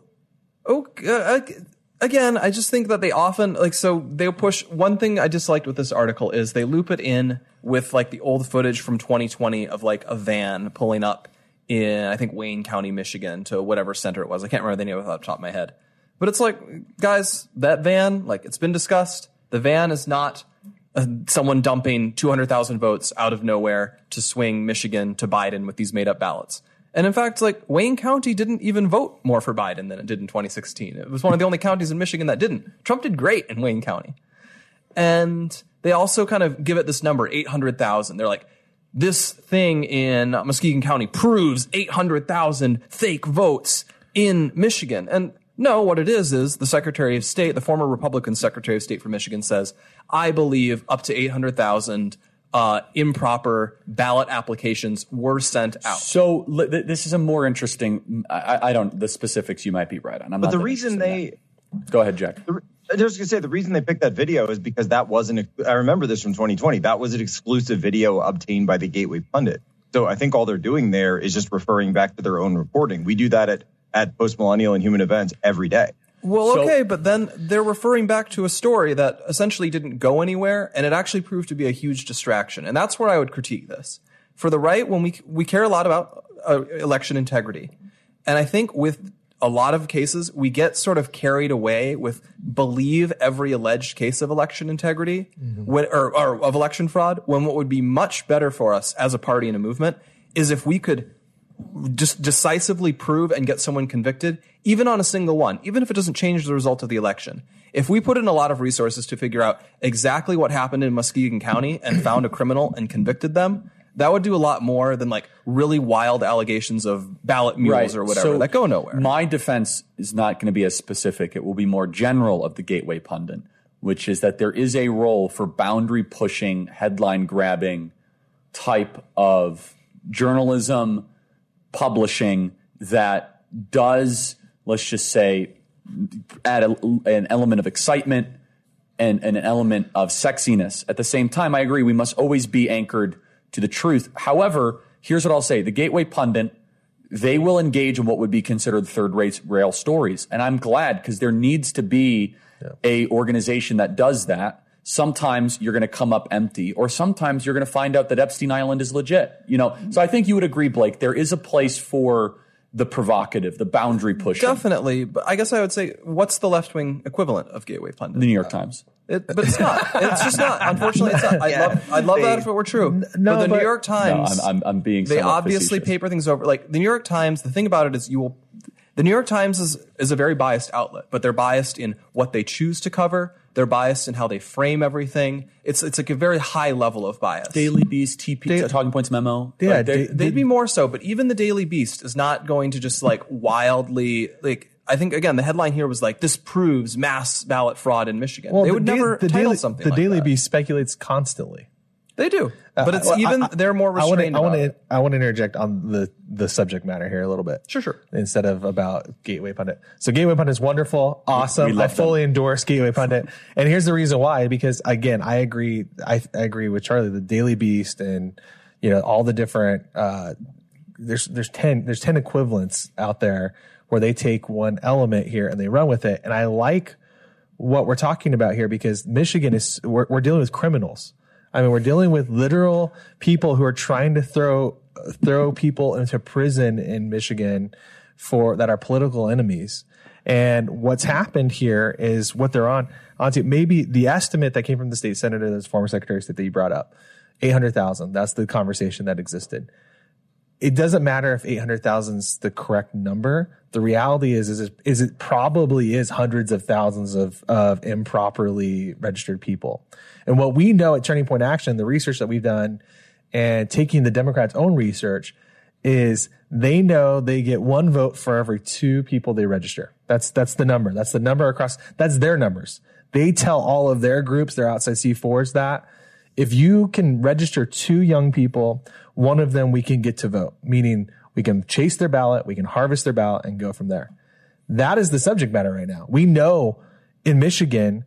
again, I just think that they often, they'll push. One thing I disliked with this article is they loop it in with, the old footage from 2020 of, a van pulling up in, I think, Wayne County, Michigan, to whatever center it was. I can't remember the name off the top of my head. But it's guys, that van, it's been discussed. The van is not someone dumping 200,000 votes out of nowhere to swing Michigan to Biden with these made-up ballots. And in fact, Wayne County didn't even vote more for Biden than it did in 2016. It was one of the only counties in Michigan that didn't. Trump did great in Wayne County. And they also kind of give it this number, 800,000. They're like, this thing in Muskegon County proves 800,000 fake votes in Michigan. And no, what it is the Secretary of State, the former Republican Secretary of State for Michigan says, I believe up to 800,000 improper ballot applications were sent out. So this is a more interesting. I don't the specifics. You might be right on. But the reason go ahead, Jack. I was going to say the reason they picked that video is because that wasn't. I remember this from 2020. That was an exclusive video obtained by the Gateway Pundit. So I think all they're doing there is just referring back to their own reporting. We do that at Post Millennial and Human Events every day. Well, okay, but then they're referring back to a story that essentially didn't go anywhere, and it actually proved to be a huge distraction. And that's where I would critique this. For the right, when we care a lot about election integrity, and I think with a lot of cases, we get sort of carried away with believe every alleged case of election integrity or of election fraud, when what would be much better for us as a party and a movement is if we could just decisively prove and get someone convicted, even on a single one, even if it doesn't change the result of the election. If we put in a lot of resources to figure out exactly what happened in Muskegon County and found a criminal and convicted them, that would do a lot more than like really wild allegations of ballot mules or whatever that go nowhere. My defense is not going to be as specific. It will be more general of the Gateway Pundit, which is that there is a role for boundary pushing, headline grabbing type of journalism, publishing that does, let's just say, add an element of excitement and an element of sexiness. At the same time, I agree we must always be anchored to the truth. However, here's what I'll say. The Gateway Pundit, they will engage in what would be considered third-rate rail stories. And I'm glad, because there needs to be a organization that does that. Sometimes you're going to come up empty, or sometimes you're going to find out that Epstein Island is legit. So I think you would agree, Blake, there is a place for the provocative, the boundary pushing. Definitely. But I guess I would say, what's the left-wing equivalent of Gateway Pundit? The New York Times. But it's not. It's just not. Unfortunately, it's not. I'd love that if it were true. No, but the New York Times, I'm being they obviously facetious. paper things over. Like the New York Times, the thing about it is the New York Times is a very biased outlet, but they're biased in what they choose to cover. They're biased in how they frame everything. It's like a very high level of bias. Daily Beast, TP, Talking Points Memo. Yeah, they'd be more so, but even the Daily Beast is not going to just like wildly like. I think, again, the headline here was like, this proves mass ballot fraud in Michigan. They would never title something like that. The Daily Beast speculates constantly. They do. But it's they're more restrained about it. I want to interject on the subject matter here a little bit. Sure. Instead of about Gateway Pundit. So Gateway Pundit is wonderful, awesome. I fully endorse Gateway Pundit. And here's the reason why, because again, I agree with Charlie, the Daily Beast and, all the different, there's 10 equivalents out there where they take one element here and they run with it. And I like what we're talking about here, because Michigan we're dealing with criminals. I mean, we're dealing with literal people who are trying to throw people into prison in Michigan that are political enemies. And what's happened here is what they're onto. Maybe the estimate that came from the state senator, this former secretary of state that you brought up, 800,000. That's the conversation that existed. It doesn't matter if 800,000 is the correct number. The reality is it probably is hundreds of thousands of improperly registered people. And what we know at Turning Point Action, the research that we've done and taking the Democrats' own research, is they know they get one vote for every 2 people they register. That's the number. That's the number across. That's their numbers. They tell all of their groups, their outside C4s, that if you can register 2 young people, one of them we can get to vote, meaning we can chase their ballot, we can harvest their ballot and go from there. That is the subject matter right now. We know in Michigan,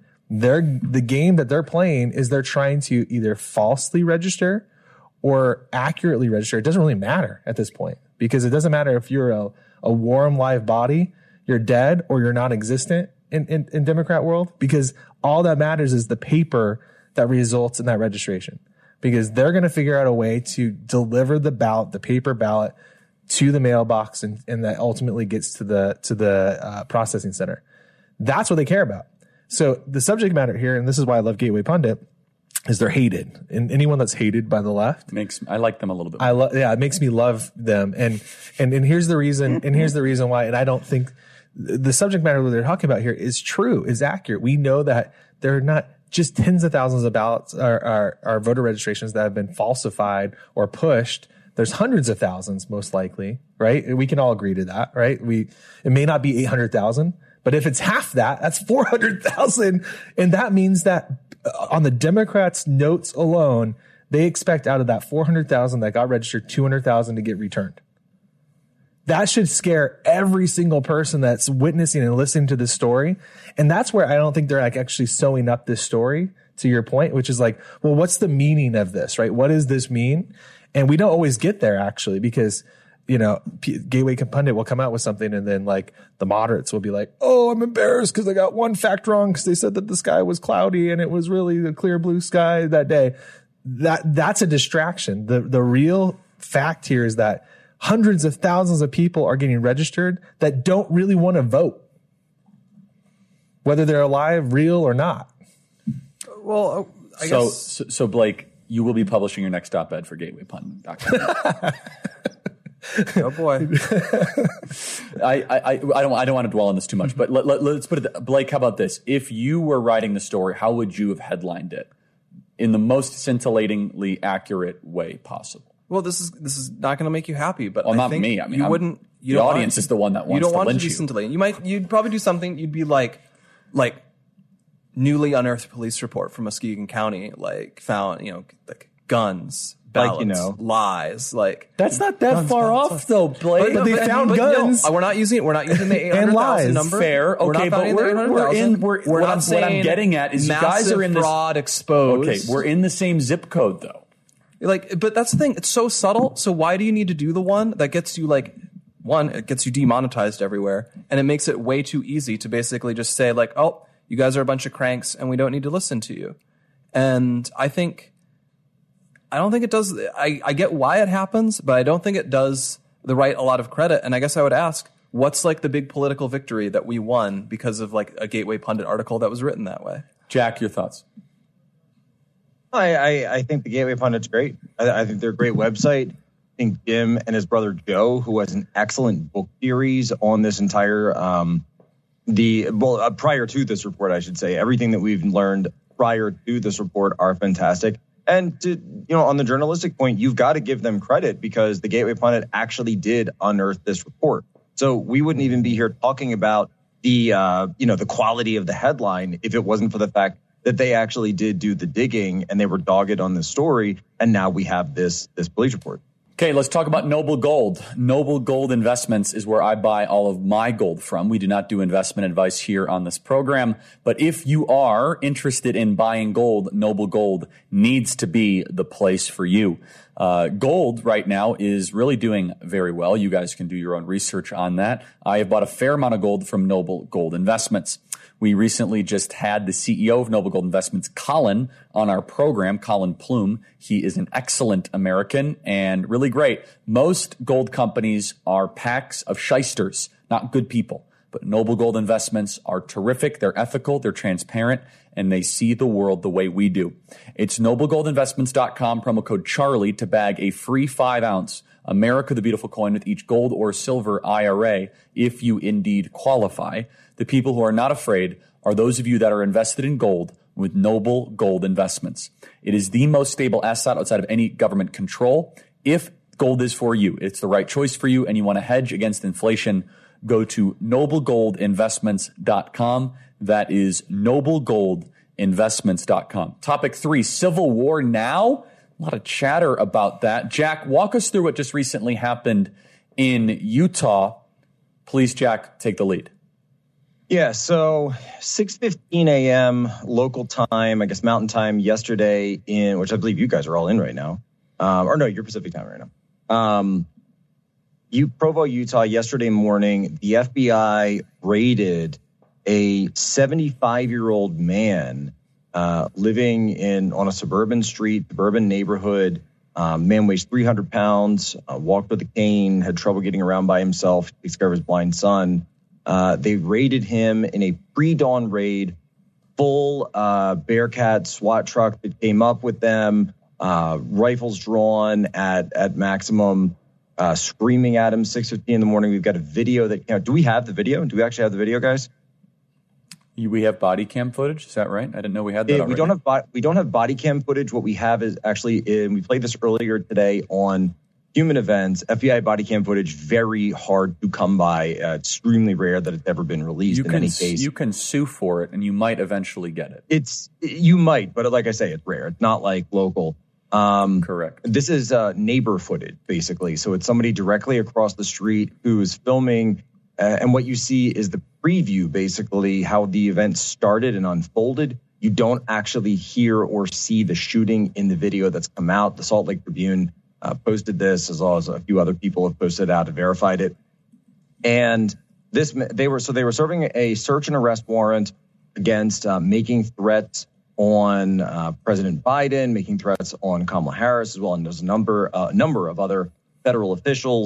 the game that they're playing is they're trying to either falsely register or accurately register. It doesn't really matter at this point, because it doesn't matter if you're a warm live body, you're dead, or you're non-existent in Democrat world, because all that matters is the paper that results in that registration, because they're going to figure out a way to deliver the ballot, the paper ballot, to the mailbox, and that ultimately gets to the processing center. That's what they care about. So the subject matter here, and this is why I love Gateway Pundit, is they're hated. And anyone that's hated by the left, I like them a little bit. It makes me love them. And here's the reason. And here's the reason why. And I don't think the subject matter that they're talking about here is true, is accurate. We know that there are not just tens of thousands of ballots are voter registrations that have been falsified or pushed. There's hundreds of thousands, most likely, right? We can all agree to that, right? It may not be 800,000, but if it's half that, that's 400,000. And that means that on the Democrats' notes alone, they expect out of that 400,000 that got registered, 200,000 to get returned. That should scare every single person that's witnessing and listening to this story. And that's where I don't think they're actually sewing up this story, to your point, which is like, well, what's the meaning of this, right? What does this mean? And we don't always get there, actually, because, Gateway Pundit will come out with something, and then like the moderates will be like, oh, I'm embarrassed because I got one fact wrong because they said that the sky was cloudy and it was really a clear blue sky that day. That's a distraction. The real fact here is that hundreds of thousands of people are getting registered that don't really want to vote, whether they're alive, real, or not. Well, I guess. So Blake, you will be publishing your next op-ed for GatewayPundit.com. Oh boy. I don't want to dwell on this too much, but let's put it. Blake, how about this? If you were writing the story, how would you have headlined it in the most scintillatingly accurate way possible? Well, this is not going to make you happy, but well, I not think me. I mean, you wouldn't. You the audience is the one that wants to lynch you. You don't want to be scintillating. You'd probably do something. You'd be like newly unearthed police report from Muskegon County, like found, like guns, ballots, lies. Like that's not that far off, though, Blake. But they found guns. No, we're not using the 800,000 number. Fair, okay, but what I'm getting at is you guys are in this fraud exposed. Okay, we're in the same zip code, though. But that's the thing. It's so subtle. So why do you need to do the one that gets you it gets you demonetized everywhere, and it makes it way too easy to basically just say like, oh, you guys are a bunch of cranks, and we don't need to listen to you. And I don't think it does. I get why it happens, but I don't think it does the right a lot of credit. And I guess I would ask, what's like the big political victory that we won because of like a Gateway Pundit article that was written that way? Jack, your thoughts? I think the Gateway Pundit's great. I think they're a great website. I think Jim and his brother Joe, who has an excellent book series on this entire prior to this report, I should say, everything that we've learned prior to this report are fantastic. And on the journalistic point, you've got to give them credit because the Gateway Pundit actually did unearth this report. So we wouldn't even be here talking about the quality of the headline if it wasn't for the fact that they actually did do the digging and they were dogged on this story. And now we have this police report. Okay, let's talk about Noble Gold. Noble Gold Investments is where I buy all of my gold from. We do not do investment advice here on this program. But if you are interested in buying gold, Noble Gold needs to be the place for you. Gold right now is really doing very well. You guys can do your own research on that. I have bought a fair amount of gold from Noble Gold Investments. We recently just had the CEO of Noble Gold Investments, Colin, on our program, Colin Plume. He is an excellent American and really great. Most gold companies are packs of shysters, not good people. But Noble Gold Investments are terrific. They're ethical, they're transparent, and they see the world the way we do. It's noblegoldinvestments.com, promo code Charlie, to bag a free 5-ounce America the Beautiful coin with each gold or silver IRA if you indeed qualify. The people who are not afraid are those of you that are invested in gold with Noble Gold Investments. It is the most stable asset outside of any government control. If gold is for you, it's the right choice for you, and you want to hedge against inflation, go to noblegoldinvestments.com. That is noblegoldinvestments.com. Topic 3, Civil War now. A lot of chatter about that. Jack, walk us through what just recently happened in Utah. Please, Jack, take the lead. Yeah, so 6:15 a.m. local time, I guess Mountain Time yesterday which I believe you guys are all in right now. Or no, you're Pacific Time right now. Provo, Utah, yesterday morning, the FBI raided a 75-year-old man living on a suburban neighborhood. Man weighs 300 pounds, walked with a cane, had trouble getting around by himself, takes care of his blind son. They raided him in a pre-dawn raid, full Bearcat SWAT truck that came up with them, rifles drawn at maximum, screaming at him 6:15 in the morning. We've got a video that do we have the video? Do we actually have the video, guys? We have body cam footage. Is that right? I didn't know we had that already. We don't have body cam footage. What we have is actually, we played this earlier today on Human Events, FBI body cam footage, very hard to come by. Extremely rare that it's ever been released in any case. You can sue for it, and you might eventually get it. You might, but like I say, it's rare. It's not like local. Correct. This is neighbor footage, basically. So it's somebody directly across the street who is filming, and what you see is the preview, basically, how the event started and unfolded. You don't actually hear or see the shooting in the video that's come out. The Salt Lake Tribune posted this, as well as a few other people have posted it out and verified it. And they were serving a search and arrest warrant against making threats on President Biden, making threats on Kamala Harris as well, and there's a number of other federal officials.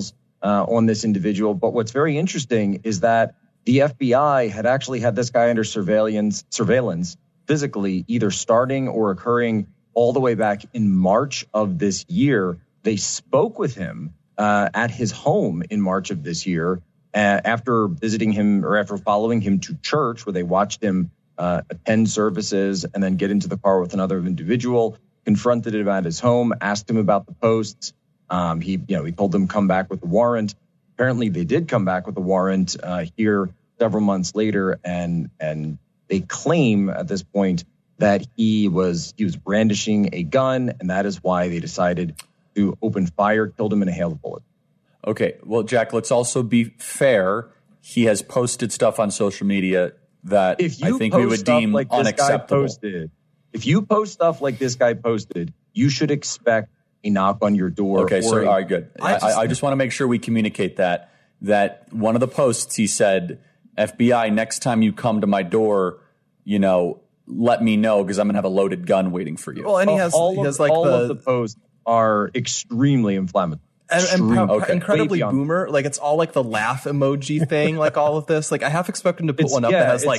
on this individual. But what's very interesting is that the FBI had actually had this guy under surveillance physically, either starting or occurring all the way back in March of this year. They spoke with him at his home in March of this year after visiting him or after following him to church, where they watched him attend services and then get into the car with another individual, confronted him at his home, asked him about the posts. He told them come back with a warrant. Apparently, they did come back with a warrant here several months later, and they claim at this point that he was brandishing a gun, and that is why they decided to open fire, killed him, and inhaled a bullet. Okay, well, Jack, let's also be fair. He has posted stuff on social media that I think we would deem unacceptable. If you post stuff like this guy posted, you should expect a knock on your door. Okay, so all right, good. I just want to make sure we communicate that one of the posts, he said, FBI, next time you come to my door, let me know, because I'm going to have a loaded gun waiting for you. Well, and all of the posts are extremely inflammatory. And incredibly boomer. Like, it's all like the laugh emoji thing, like all of this. Like, I half expect him to put one up that has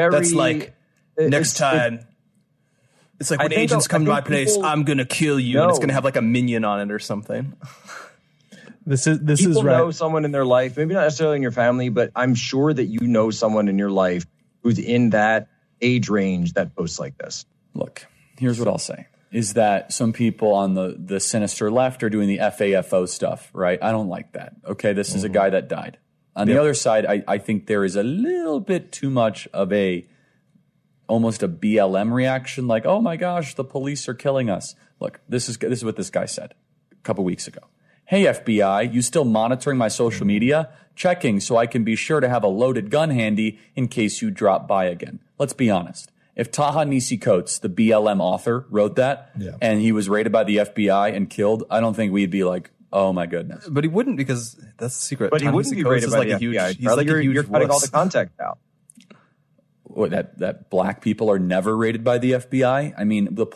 next time. It's like, when agents come to my place, I'm going to kill you. And it's going to have like a minion on it or something. This is right. People know someone in their life, maybe not necessarily in your family, but I'm sure that you know someone in your life who's in that age range that posts like this. Look, here's what I'll say, is that some people on the sinister left are doing the FAFO stuff, right? I don't like that. Okay, this is a guy that died. On the other side, I think there is a little bit too much of almost a BLM reaction, like, oh my gosh, the police are killing us. Look, this is what this guy said a couple weeks ago. Hey, FBI, you still monitoring my social media? Checking so I can be sure to have a loaded gun handy in case you drop by again. Let's be honest. If Ta-Nehisi Coates, the BLM author, wrote that and he was raided by the FBI and killed, I don't think we'd be like, oh my goodness. But he wouldn't, because that's the secret. But he wouldn't be raided by the FBI. He's like a huge you're cutting all the context out. What, that black people are never raided by the FBI? I mean, the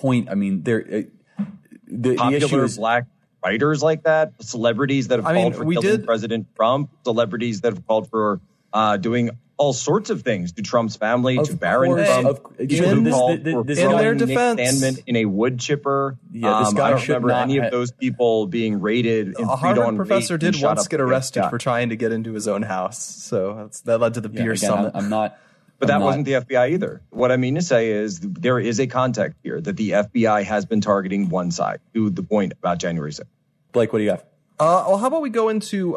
issue is black writers like that, celebrities that have called for killing President Trump, celebrities that have called for doing all sorts of things to Trump's family, to Barron Trump, in their defense, Nick Sandmann in a wood chipper. Yeah, this guy I don't remember any of those people being raided. A Harvard professor did once get arrested for trying to get into his own house, so that led to the beer summit. But that wasn't the FBI either. What I mean to say is there is a context here that the FBI has been targeting one side, to the point about January 6th. Blake, what do you have? Well, how about we go into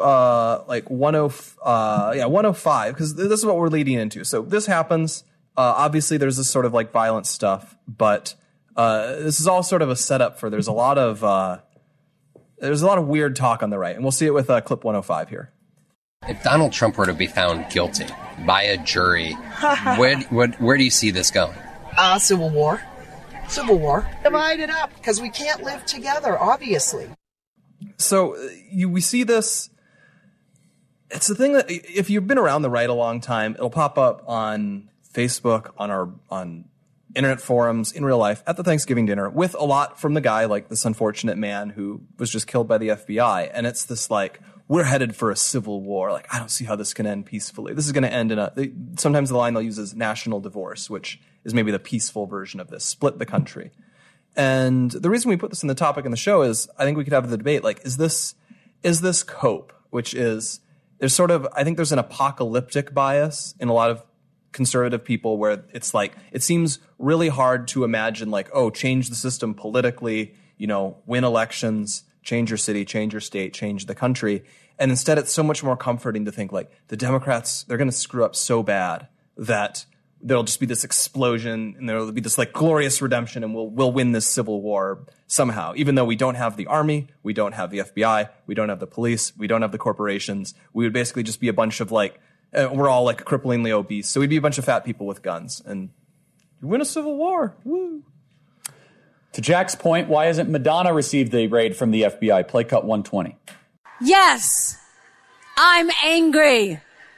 105, because this is what we're leading into. So this happens. Obviously, there's this sort of like violent stuff, but this is all sort of a setup for there's a lot of weird talk on the right, and we'll see it with clip 105 here. If Donald Trump were to be found guilty by a jury, where do you see this going? Civil war. Civil war. Divide it up, because we can't live together, obviously. So we see this. It's the thing that if you've been around the right a long time, it'll pop up on Facebook, on internet forums, in real life, at the Thanksgiving dinner, with a lot from the guy, like this unfortunate man who was just killed by the FBI. And it's this like, we're headed for a civil war. Like, I don't see how this can end peacefully. This is going to end sometimes the line they'll use is national divorce, which is maybe the peaceful version of this, split the country. And the reason we put this in the topic in the show is I think we could have the debate, like, is this cope, which is there's sort of, I think there's an apocalyptic bias in a lot of conservative people where it's like, it seems really hard to imagine like, oh, change the system politically, win elections, change your city, change your state, change the country. And instead it's so much more comforting to think like the Democrats, they're going to screw up so bad that there'll just be this explosion and there'll be this like glorious redemption and we'll win this civil war somehow. Even though we don't have the army, we don't have the FBI, we don't have the police, we don't have the corporations. We would basically just be a bunch of like, we're all like cripplingly obese. So we'd be a bunch of fat people with guns and you win a civil war. Woo. To Jack's point, why hasn't Madonna received a raid from the FBI? Play cut 120. Yes, I'm angry.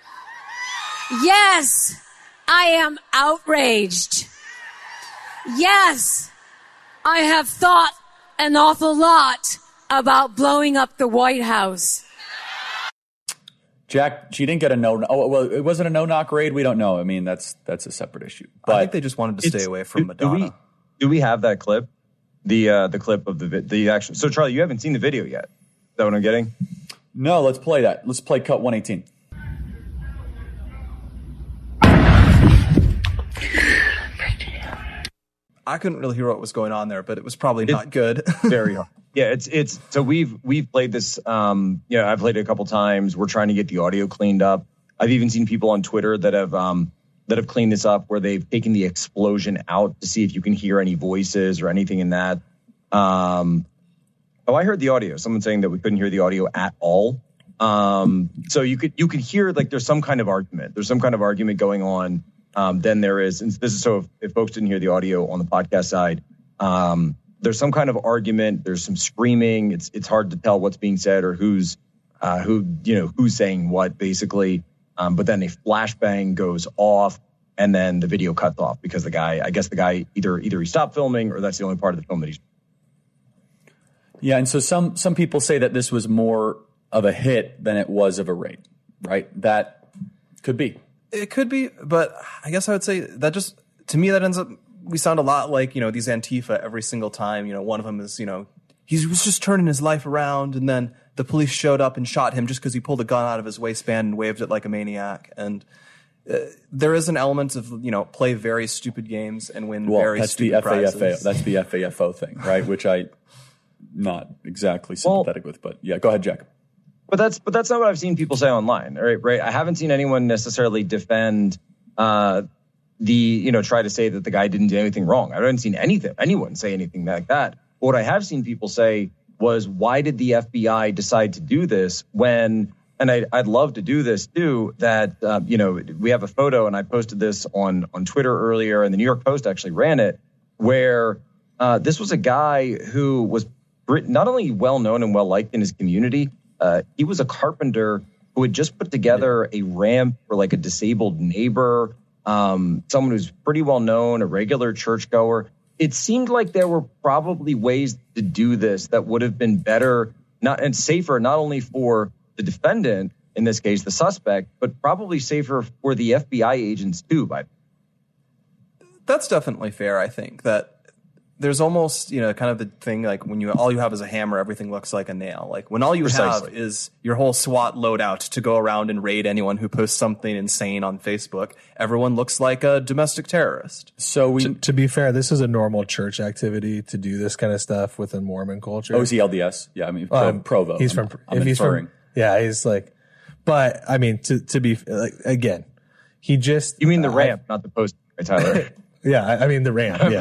Yes, I am outraged. Yes, I have thought an awful lot about blowing up the White House. Jack, she didn't get a no. Oh, well, it wasn't a no-knock raid. We don't know. I mean, that's a separate issue. But I think they just wanted to stay away from Madonna. Do we have that clip? The clip of the action. So, Charlie, you haven't seen the video yet. Is that what I'm getting? No, let's play that. Let's play cut 118. I couldn't really hear what was going on there, but it was probably not good. Very hard. Yeah, it's so we've played this. I've played it a couple times. We're trying to get the audio cleaned up. I've even seen people on Twitter that have cleaned this up, where they've taken the explosion out to see if you can hear any voices or anything in that. I heard the audio. Someone saying that we couldn't hear the audio at all. So you could hear like there's some kind of argument. There's some kind of argument going on. Then there is, and this is so if folks didn't hear the audio on the podcast side, there's some kind of argument. There's some screaming. It's hard to tell what's being said or who's saying what basically. But then a flashbang goes off, and then the video cuts off because the guy either he stopped filming or that's the only part of the film that he's. Yeah, and so some people say that this was more of a hit than it was of a raid, right? That could be. It could be, but I guess I would say that just, to me, that ends up, we sound a lot like, these Antifa every single time. One of them is, he was just turning his life around, and then the police showed up and shot him just because he pulled a gun out of his waistband and waved it like a maniac. And there is an element of, play very stupid games and win very stupid prizes. That's the FAFO thing, right? Which I'm not exactly sympathetic with, but yeah, go ahead, Jack. But that's not what I've seen people say online, right? I haven't seen anyone necessarily defend try to say that the guy didn't do anything wrong. I haven't seen anyone say anything like that. What I have seen people say was, why did the FBI decide to do this when, and I'd love to do this too, that, we have a photo, and I posted this on Twitter earlier, and the New York Post actually ran it, where this was a guy who was not only well-known and well-liked in his community, he was a carpenter who had just put together a ramp for like a disabled neighbor, someone who's pretty well known, a regular churchgoer. It seemed like there were probably ways to do this that would have been better and safer, not only for the defendant, in this case, the suspect, but probably safer for the FBI agents too. That's definitely fair. I think that there's almost, kind of the thing, like when all you have is a hammer, everything looks like a nail. Like when all you have is your whole SWAT loadout to go around and raid anyone who posts something insane on Facebook, everyone looks like a domestic terrorist. So to be fair, this is a normal church activity to do this kind of stuff within Mormon culture. Oh, is he LDS? Yeah, I mean, Provo. He's he's like, but I mean, to be like, again, he just. You mean the ramp, not the post, right, Tyler? Yeah, I mean the ramp. Yeah,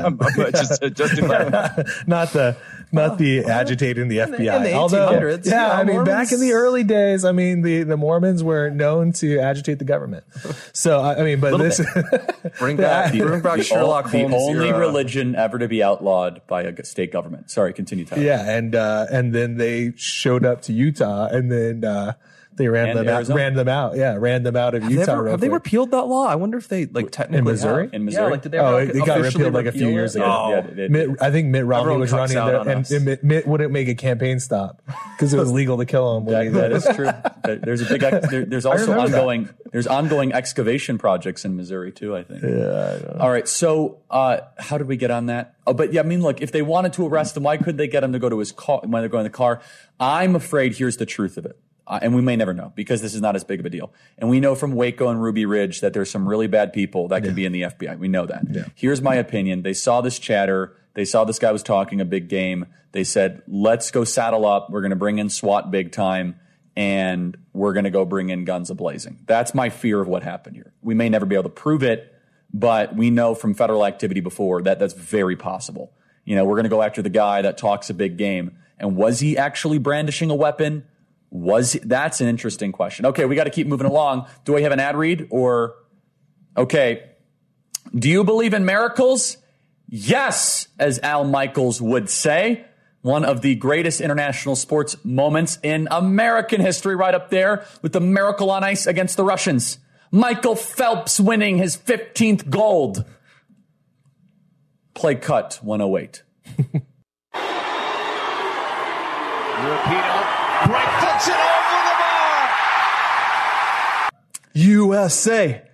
not the agitating the FBI. In the 1800s, I mean, back in the early days, I mean the Mormons were known to agitate the government. So I mean, but this bring back Sherlock Holmes. The only religion ever to be outlawed by a state government. Sorry, continue, Tyler. Yeah, and then they showed up to Utah, and then. They ran them out. Yeah, ran them out of Utah. Have they repealed that law? I wonder if they technically in Missouri. In Missouri, did they ever it got repealed like a few years ago. Oh. I think Mitt Romney was running there, and Mitt wouldn't make a campaign stop because it was legal to kill him. That is true. There's a big. There's also ongoing excavation projects in Missouri too, I think. Yeah. I know. All right. So how did we get on that? Oh, but yeah, I mean, look, if they wanted to arrest him, why couldn't they get him to go to his car when they're going to the car? I'm afraid. Here's the truth of it. And we may never know because this is not as big of a deal. And we know from Waco and Ruby Ridge that there's some really bad people that could be in the FBI. We know that. Yeah. Here's my opinion. They saw this chatter. They saw this guy was talking a big game. They said, let's go saddle up. We're going to bring in SWAT big time, and we're going to go bring in guns a-blazing. That's my fear of what happened here. We may never be able to prove it, but we know from federal activity before that that's very possible. We're going to go after the guy that talks a big game. And was he actually brandishing a weapon? That's an interesting question. Okay, we got to keep moving along. Do I have an ad read or? Okay. Do you believe in miracles? Yes, as Al Michaels would say. One of the greatest international sports moments in American history, right up there with the miracle on ice against the Russians. Michael Phelps winning his 15th gold. Play cut 108. Rapinoe, right foots it over the bar. USA.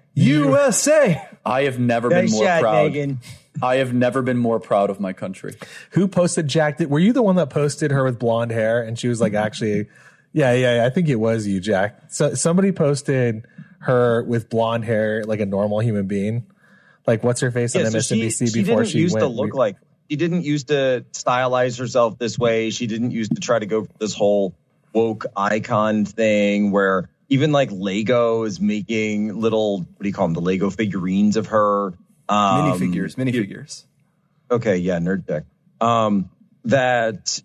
I have never been more proud. Megan. I have never been more proud of my country. Who posted Jack? Were you the one that posted her with blonde hair? And she was like, actually, yeah. I think it was you, Jack. So somebody posted her with blonde hair, like a normal human being. Like, what's her face on MSNBC before she used went? To look like. She didn't used to stylize herself this way. She didn't used to try to go for this whole woke icon thing where even like Lego is making little, what do you call them? The Lego figurines of her. Minifigures. Okay, yeah, nerd tech. That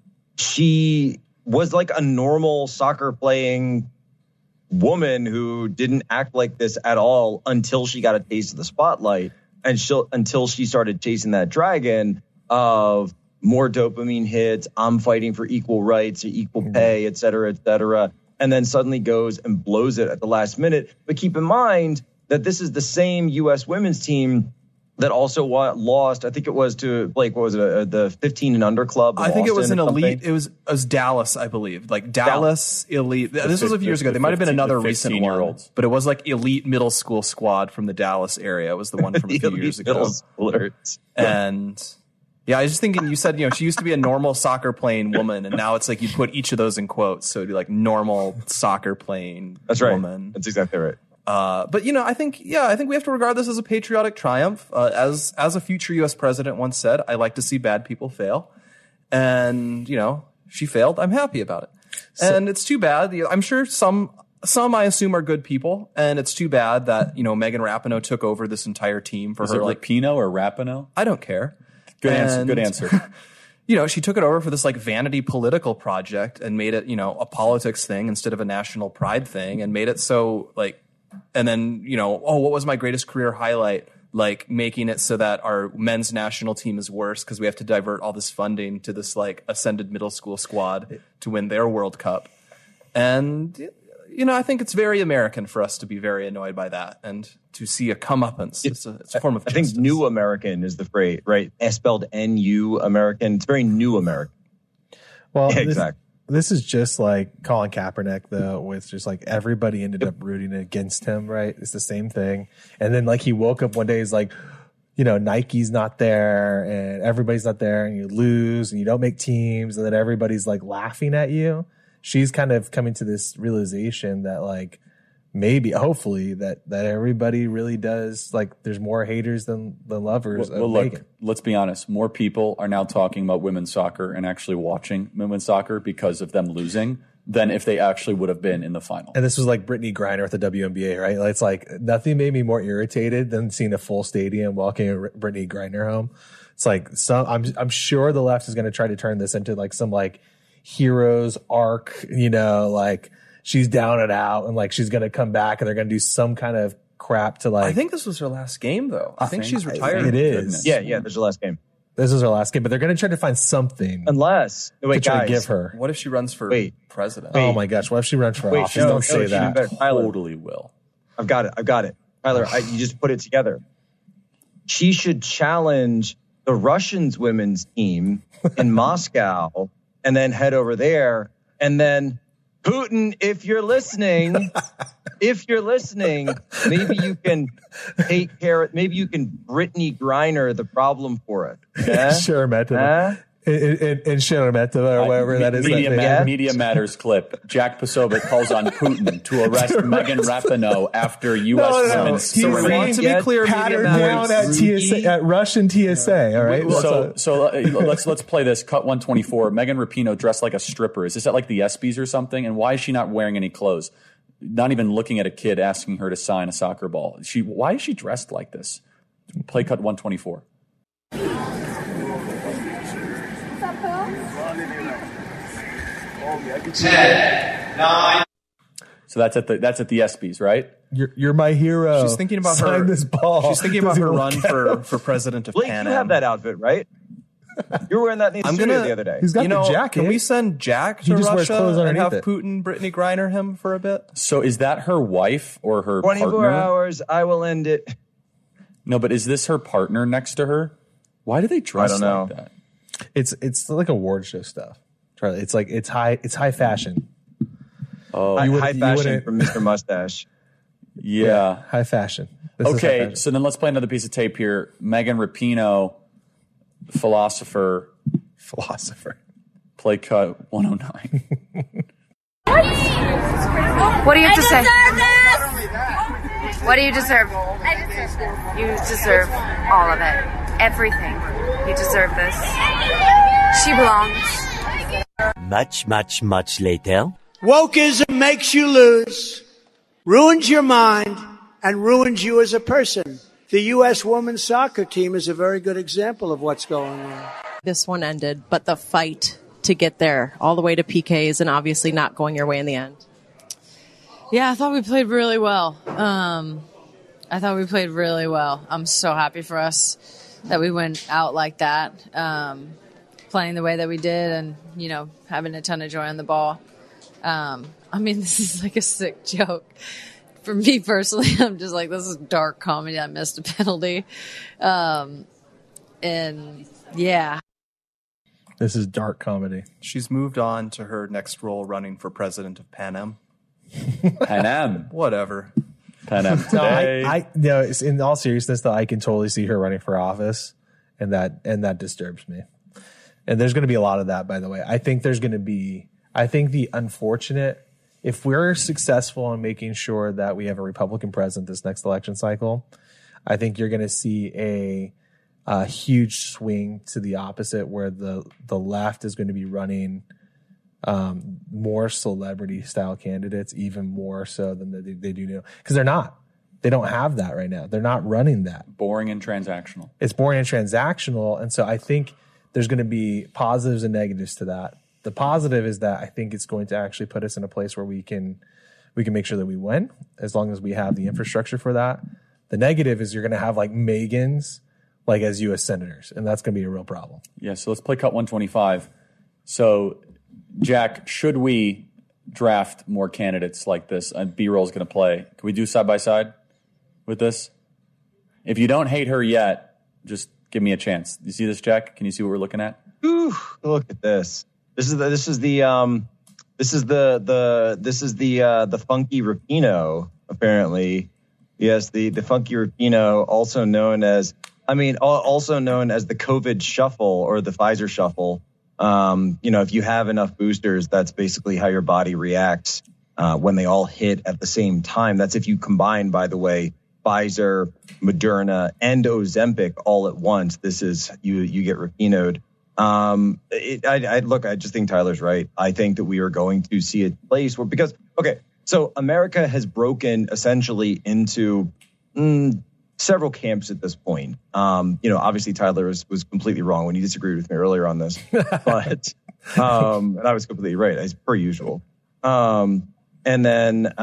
she was like a normal soccer playing woman who didn't act like this at all until she got a taste of the spotlight and until she started chasing that dragon of more dopamine hits. I'm fighting for equal rights or equal pay, et cetera, and then suddenly goes and blows it at the last minute. But keep in mind that this is the same U.S. women's team that also lost. I think it was to like, what was it? The 15 and under club. I think it was an elite. It was Dallas, I believe. Like Dallas elite. This was a few years ago. There might have been another recent one, but it was like elite middle school squad from the Dallas area. It was the one from a few years ago. And yeah, I was just thinking. You said she used to be a normal soccer playing woman, and now it's like you put each of those in quotes, so it'd be like normal soccer playing. That's right. Woman. That's exactly right. But I think we have to regard this as a patriotic triumph. As a future U.S. president once said, I like to see bad people fail, and she failed. I'm happy about it, and it's too bad. I'm sure some I assume are good people, and it's too bad that Megan Rapinoe took over this entire team for her. Is it Rapinoe or Rapinoe? I don't care. Good answer. She took it over for this like vanity political project and made it a politics thing instead of a national pride thing, and made it so like. And then, what was my greatest career highlight? Like making it so that our men's national team is worse because we have to divert all this funding to this like ascended middle school squad to win their World Cup. And, I think it's very American for us to be very annoyed by that and to see a comeuppance. It's a form of justice. I think new American is the phrase, right? Spelled N-U American. It's very new American. Well, yeah, exactly. This is just like Colin Kaepernick, though, with just like everybody ended up rooting against him, right? It's the same thing. And then like he woke up one day, he's like, Nike's not there and everybody's not there and you lose and you don't make teams and then everybody's like laughing at you. She's kind of coming to this realization that like maybe, hopefully, that everybody really does like there's more haters than lovers. Well, look, let's be honest. More people are now talking about women's soccer and actually watching women's soccer because of them losing than if they actually would have been in the final. And this was like Brittany Griner at the WNBA, right? Like, it's like nothing made me more irritated than seeing a full stadium walking Brittany Griner home. It's like I'm sure the left is going to try to turn this into like some like heroes arc, like. She's down and out and like she's going to come back and they're going to do some kind of crap to like. I think this was her last game though. I think she's retired. It is. Yeah. This is her last game. This is her last game, but they're going to try to find something. Unless to try to give her. What if she runs for president? Oh my gosh. What if she runs for office? Don't say that. Totally will. I've got it. Tyler, you just put it together. She should challenge the Russians women's team in Moscow and then head over there and then Putin, if you're listening, maybe you can take care of, maybe you can Brittany Griner the problem for it. Yeah? Sheremetyevo. In Sheremetyevo or whatever that is. Media Matters clip. Jack Posobiec calls on Putin to arrest Megan Rapinoe after U.S. women's. He wants to be clear. Pattern down at TSA, at Russian TSA. All right. So let's play this. Cut 124. Megan Rapinoe dressed like a stripper. Is this at like the ESPYs or something? And why is she not wearing any clothes? Not even looking at a kid asking her to sign a soccer ball. Why is she dressed like this? Play cut 124. 10, 9. So that's at the ESPYs, right? You're my hero. She's thinking about Sign this ball. She's thinking about her run for president of Blake, Pan you Am. have that outfit, right? You were wearing that in the studio the other day. He's got the jacket. Can we send Jack to Russia and have Putin Brittany Griner him for a bit? So is that her wife or her 24 partner? hours, I will end it. No, but is this her partner next to her? Why do they dress like that? It's like award show stuff, Charlie. It's like it's high fashion. Oh, high fashion from Mr. Mustache. Yeah. High fashion. This is high Okay, fashion. so then let's play another piece of tape here. Megan Rapinoe, philosopher. Play cut 109. What do you have to say? What do you deserve? You deserve all of it. Everything. You deserve this. She belongs. Much, much, much later. Wokeism makes you lose, ruins your mind, and ruins you as a person. The U.S. women's soccer team is a very good example of what's going on. This one ended, but the fight to get there, all the way to PKs and obviously not going your way in the end. Yeah, I thought we played really well. I'm so happy for us that we went out like that, playing the way that we did and, having a ton of joy on the ball. This is like a sick joke. For me personally, I'm just like, this is dark comedy. I missed a penalty. This is dark comedy. She's moved on to her next role running for president of Pan Am. Pan Am. Whatever. Pan Am today. In all seriousness, though, I can totally see her running for office, and that disturbs me. And there's going to be a lot of that, by the way. I think the unfortunate, if we're successful in making sure that we have a Republican president this next election cycle, I think you're going to see a huge swing to the opposite, where the left is going to be running more celebrity style candidates, even more so than they do now. Because they don't have that right now. They're not running that. Boring and transactional. It's boring and transactional. And so I think there's going to be positives and negatives to that. The positive is that I think it's going to actually put us in a place where we can make sure that we win, as long as we have the infrastructure for that. The negative is you're going to have like Megans as U.S. senators, and that's going to be a real problem. Yeah, so let's play cut 125. So, Jack, should we draft more candidates like this? And B-roll is going to play. Can we do side-by-side with this? If you don't hate her yet, just give me a chance. You see this, Jack? Can you see what we're looking at? Ooh, look at this. This is the Funky Rapinoe, apparently. Yes, the Funky Rapinoe, also known as the COVID shuffle or the Pfizer shuffle. If you have enough boosters, that's basically how your body reacts when they all hit at the same time. That's if you combine, by the way, Pfizer, Moderna, and Ozempic all at once. This is you get Rapinoed. I just think Tyler's right. I think that we are going to see a place where, so America has broken essentially into several camps at this point. Obviously Tyler was completely wrong when he disagreed with me earlier on this, but and I was completely right, as per usual. And then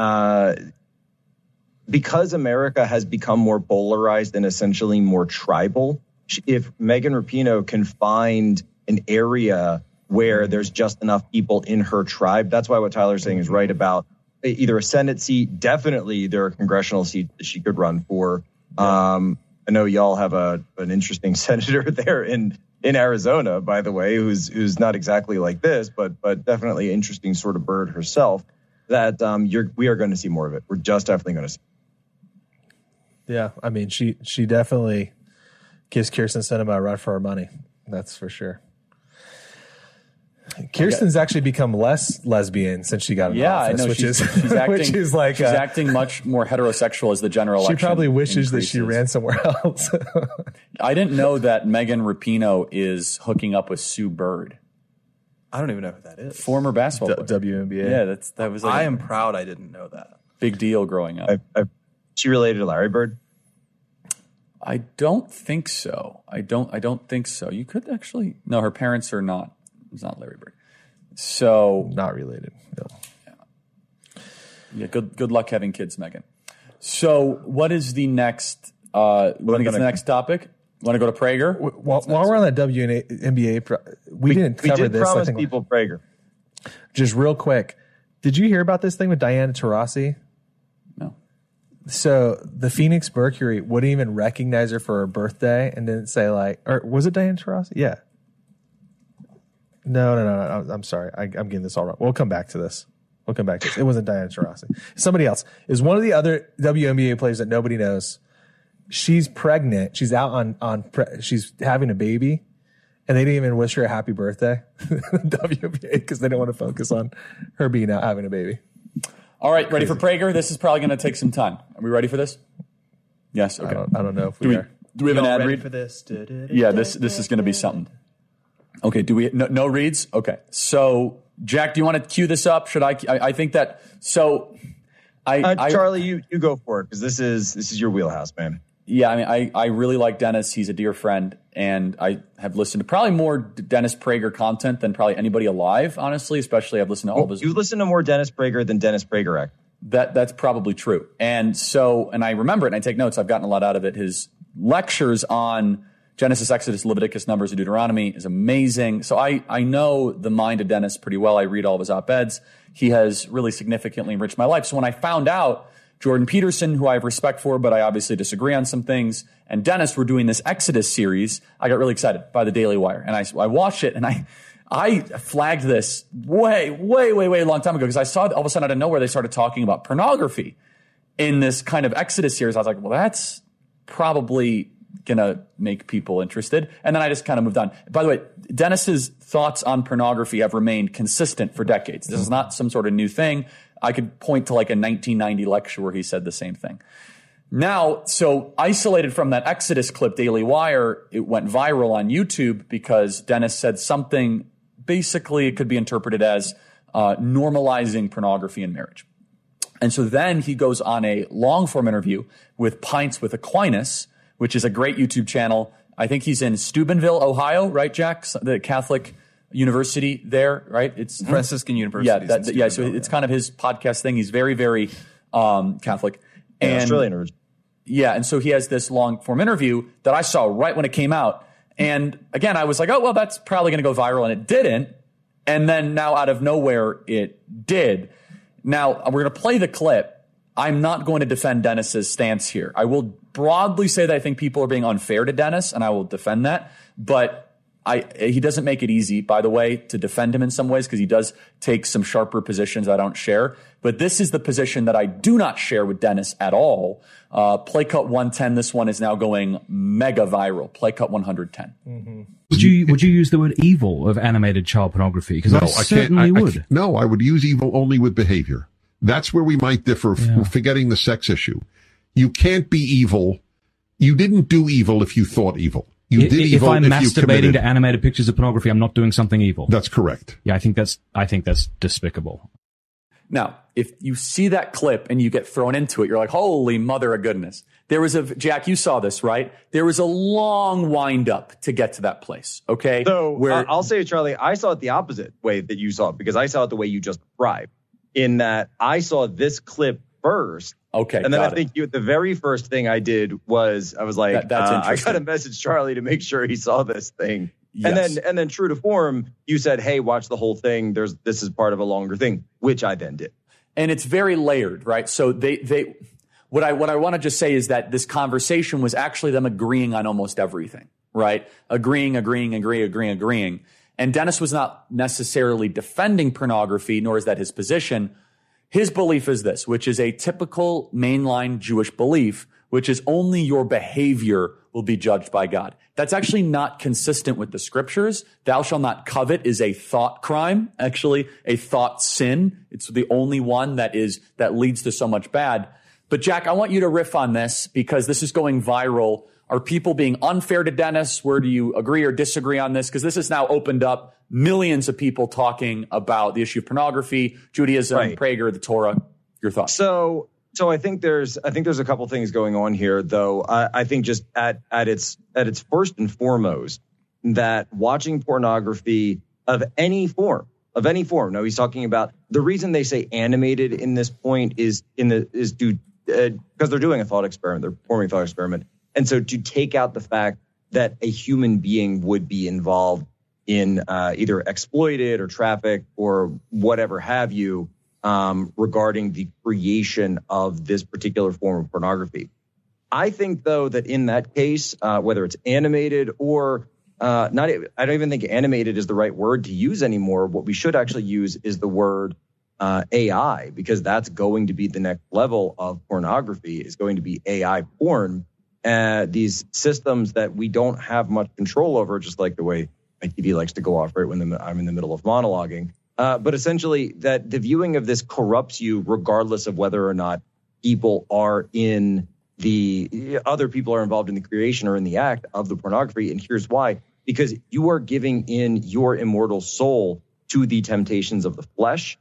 because America has become more polarized and essentially more tribal, if Megan Rapinoe can find an area where there's just enough people in her tribe, that's why what Tyler's saying is right about either a Senate seat. Definitely there are congressional seats that she could run for. I know y'all have an interesting senator there in Arizona, by the way, who's not exactly like this, but definitely interesting sort of bird herself. That we are going to see more of it. We're just definitely going to see. Yeah, she definitely gives Kyrsten Sinema a run for her money. That's for sure. Kirsten's actually become less lesbian since she got in office, she's acting much more heterosexual as the general election. She probably wishes that she ran somewhere else. I didn't know that Megan Rapinoe is hooking up with Sue Bird. I don't even know who that is. Former basketball player. WNBA. Yeah, that was. I am proud I didn't know that. Big deal growing up. She related to Larry Bird? I don't think so. I don't think so. You could actually. No, her parents are not. It's not Larry Bird. So not related. No. Yeah. Good luck having kids, Megan. So what is the next? Want to get to the next topic? Want to go to Prager? While we're on that WNBA, we didn't cover this. Promise people Prager. Just real quick, did you hear about this thing with Diana Taurasi? No. So the Phoenix Mercury wouldn't even recognize her for her birthday and didn't say or was it Diana Taurasi? Yeah. No. I'm sorry. I'm getting this all wrong. We'll come back to this. We'll come back to this. It wasn't Diana Taurasi. Somebody else. Is one of the other WNBA players that nobody knows. She's pregnant. She's out she's having a baby, and they didn't even wish her a happy birthday. WNBA, because they don't want to focus on her being out having a baby. All right, ready for Prager? This is probably going to take some time. Are we ready for this? Yes. Okay. I don't know if we are. Do we have an ad read for this? Yeah, this is going to be something. Okay. Do we no reads? Okay. So, Jack, do you want to cue this up? Should I? I think that. So, Charlie, you go for it because this is your wheelhouse, man. Yeah, I mean, I really like Dennis. He's a dear friend, and I have listened to probably more Dennis Prager content than probably anybody alive, honestly, especially I've listened to all of his. You listen to more Dennis Prager than Dennis Prager. That's probably true. And so, and I remember it and I take notes. I've gotten a lot out of it. His lectures on Genesis, Exodus, Leviticus, Numbers, and Deuteronomy is amazing. So I know the mind of Dennis pretty well. I read all of his op-eds. He has really significantly enriched my life. So when I found out Jordan Peterson, who I have respect for, but I obviously disagree on some things, and Dennis were doing this Exodus series, I got really excited by the Daily Wire. And I watched it, and I flagged this way long time ago because I saw all of a sudden out of nowhere they started talking about pornography in this kind of Exodus series. I was like, well, that's probably going to make people interested. And then I just kind of moved on. By the way, Dennis's thoughts on pornography have remained consistent for decades. This is not some sort of new thing. I could point to like a 1990 lecture where he said the same thing. Now, so isolated from that Exodus clip, Daily Wire, it went viral on YouTube because Dennis said something, basically it could be interpreted as normalizing pornography in marriage. And so then he goes on a long-form interview with Pints with Aquinas, which is a great YouTube channel. I think he's in Steubenville, Ohio, right, Jack? The Catholic university there, right? It's Franciscan University. Yeah, so it's kind of his podcast thing. He's very, very Catholic. And Australian origin. Yeah, and so he has this long-form interview that I saw right when it came out. And again, I was like, oh, well, that's probably going to go viral, and it didn't. And then now out of nowhere, it did. Now, we're going to play the clip. I'm not going to defend Dennis's stance here. I will broadly say that I think people are being unfair to Dennis, and I will defend that. But he doesn't make it easy, by the way, to defend him in some ways because he does take some sharper positions I don't share. But this is the position that I do not share with Dennis at all. Play cut 110. This one is now going mega viral. Play cut 110. Mm-hmm. Would you use the word evil of animated child pornography? Because I certainly would. No, I would use evil only with behavior. That's where we might differ, forgetting the sex issue. You can't be evil. You didn't do evil if you thought evil. You did evil if I'm if masturbating to animated pictures of pornography, I'm not doing something evil. That's correct. Yeah, I think that's despicable. Now, if you see that clip and you get thrown into it, you're like, holy mother of goodness. There was Jack, you saw this, right? There was a long wind up to get to that place. Okay. So I'll say, Charlie, I saw it the opposite way that you saw it because I saw it the way you just described in that I saw this clip first. Okay. And then I think the very first thing I did was I was like, that's I got to message Charlie to make sure he saw this thing. Yes. And then true to form, you said, hey, watch the whole thing. This is part of a longer thing, which I then did. And it's very layered, right? So what I want to just say is that this conversation was actually them agreeing on almost everything, right? Agreeing. And Dennis was not necessarily defending pornography, nor is that his position. His belief is this, which is a typical mainline Jewish belief, which is only your behavior will be judged by God. That's actually not consistent with the scriptures. Thou shalt not covet is a thought crime, actually a thought sin. It's the only one that leads to so much bad. But Jack, I want you to riff on this because this is going viral. Are people being unfair to Dennis? Where do you agree or disagree on this? Because this has now opened up millions of people talking about the issue of pornography, Judaism, right. Prager, the Torah. Your thoughts? So I think there's a couple things going on here, though. I think just at its first and foremost that watching pornography of any form. Now he's talking about the reason they say animated in this point is because they're doing a thought experiment. They're performing a thought experiment. And so to take out the fact that a human being would be involved in either exploited or trafficked or whatever have you regarding the creation of this particular form of pornography. I think, though, that in that case, whether it's animated or I don't even think animated is the right word to use anymore. What we should actually use is the word AI, because that's going to be the next level of pornography, is going to be AI porn. These systems that we don't have much control over, just like the way my TV likes to go off right when I'm in the middle of monologuing. But essentially, that the viewing of this corrupts you regardless of whether or not people are other people are involved in the creation or in the act of the pornography. And here's why. Because you are giving in your immortal soul to the temptations of the flesh.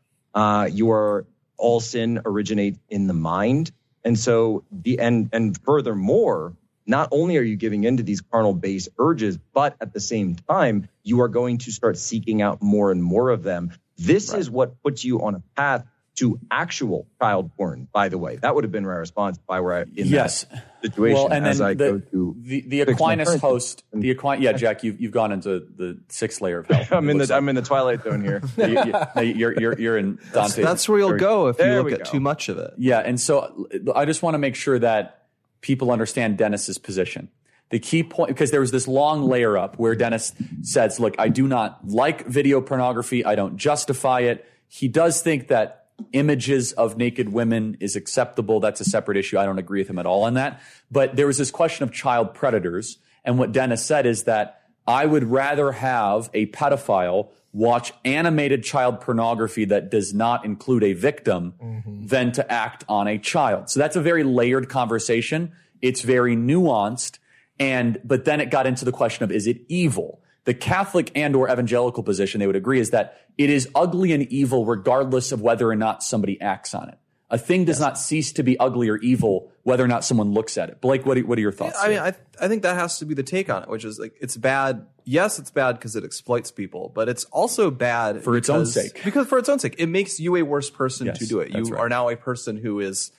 All sin originates in the mind. And so and furthermore, not only are you giving into these carnal base urges, but at the same time, you are going to start seeking out more and more of them. This is what puts you on a path to actual child porn, by the way. That would have been my response if I were in that situation. Well, and then go to the Aquinas host, Jack, you've gone into the sixth layer of hell. I'm in the Twilight Zone here. You're in Dante. That's where you'll go if you look at too much of it. Yeah, and so I just want to make sure that people understand Dennis's position. The key point, because there was this long layer up where Dennis says, look, I do not like video pornography. I don't justify it. He does think that images of naked women is acceptable. That's a separate issue. I don't agree with him at all on that. But there was this question of child predators. And what Dennis said is that I would rather have a pedophile watch animated child pornography that does not include a victim than to act on a child. So that's a very layered conversation. It's very nuanced. But then it got into the question of, is it evil? The Catholic and or evangelical position, they would agree, is that it is ugly and evil regardless of whether or not somebody acts on it. A thing does not cease to be ugly or evil whether or not someone looks at it. Blake, what are your thoughts? I mean, I think that has to be the take on it, which is like, it's bad. Yes, it's bad because it exploits people, but it's also bad for its own sake. Because for its own sake, it makes you a worse person to do it. You are now a person who is,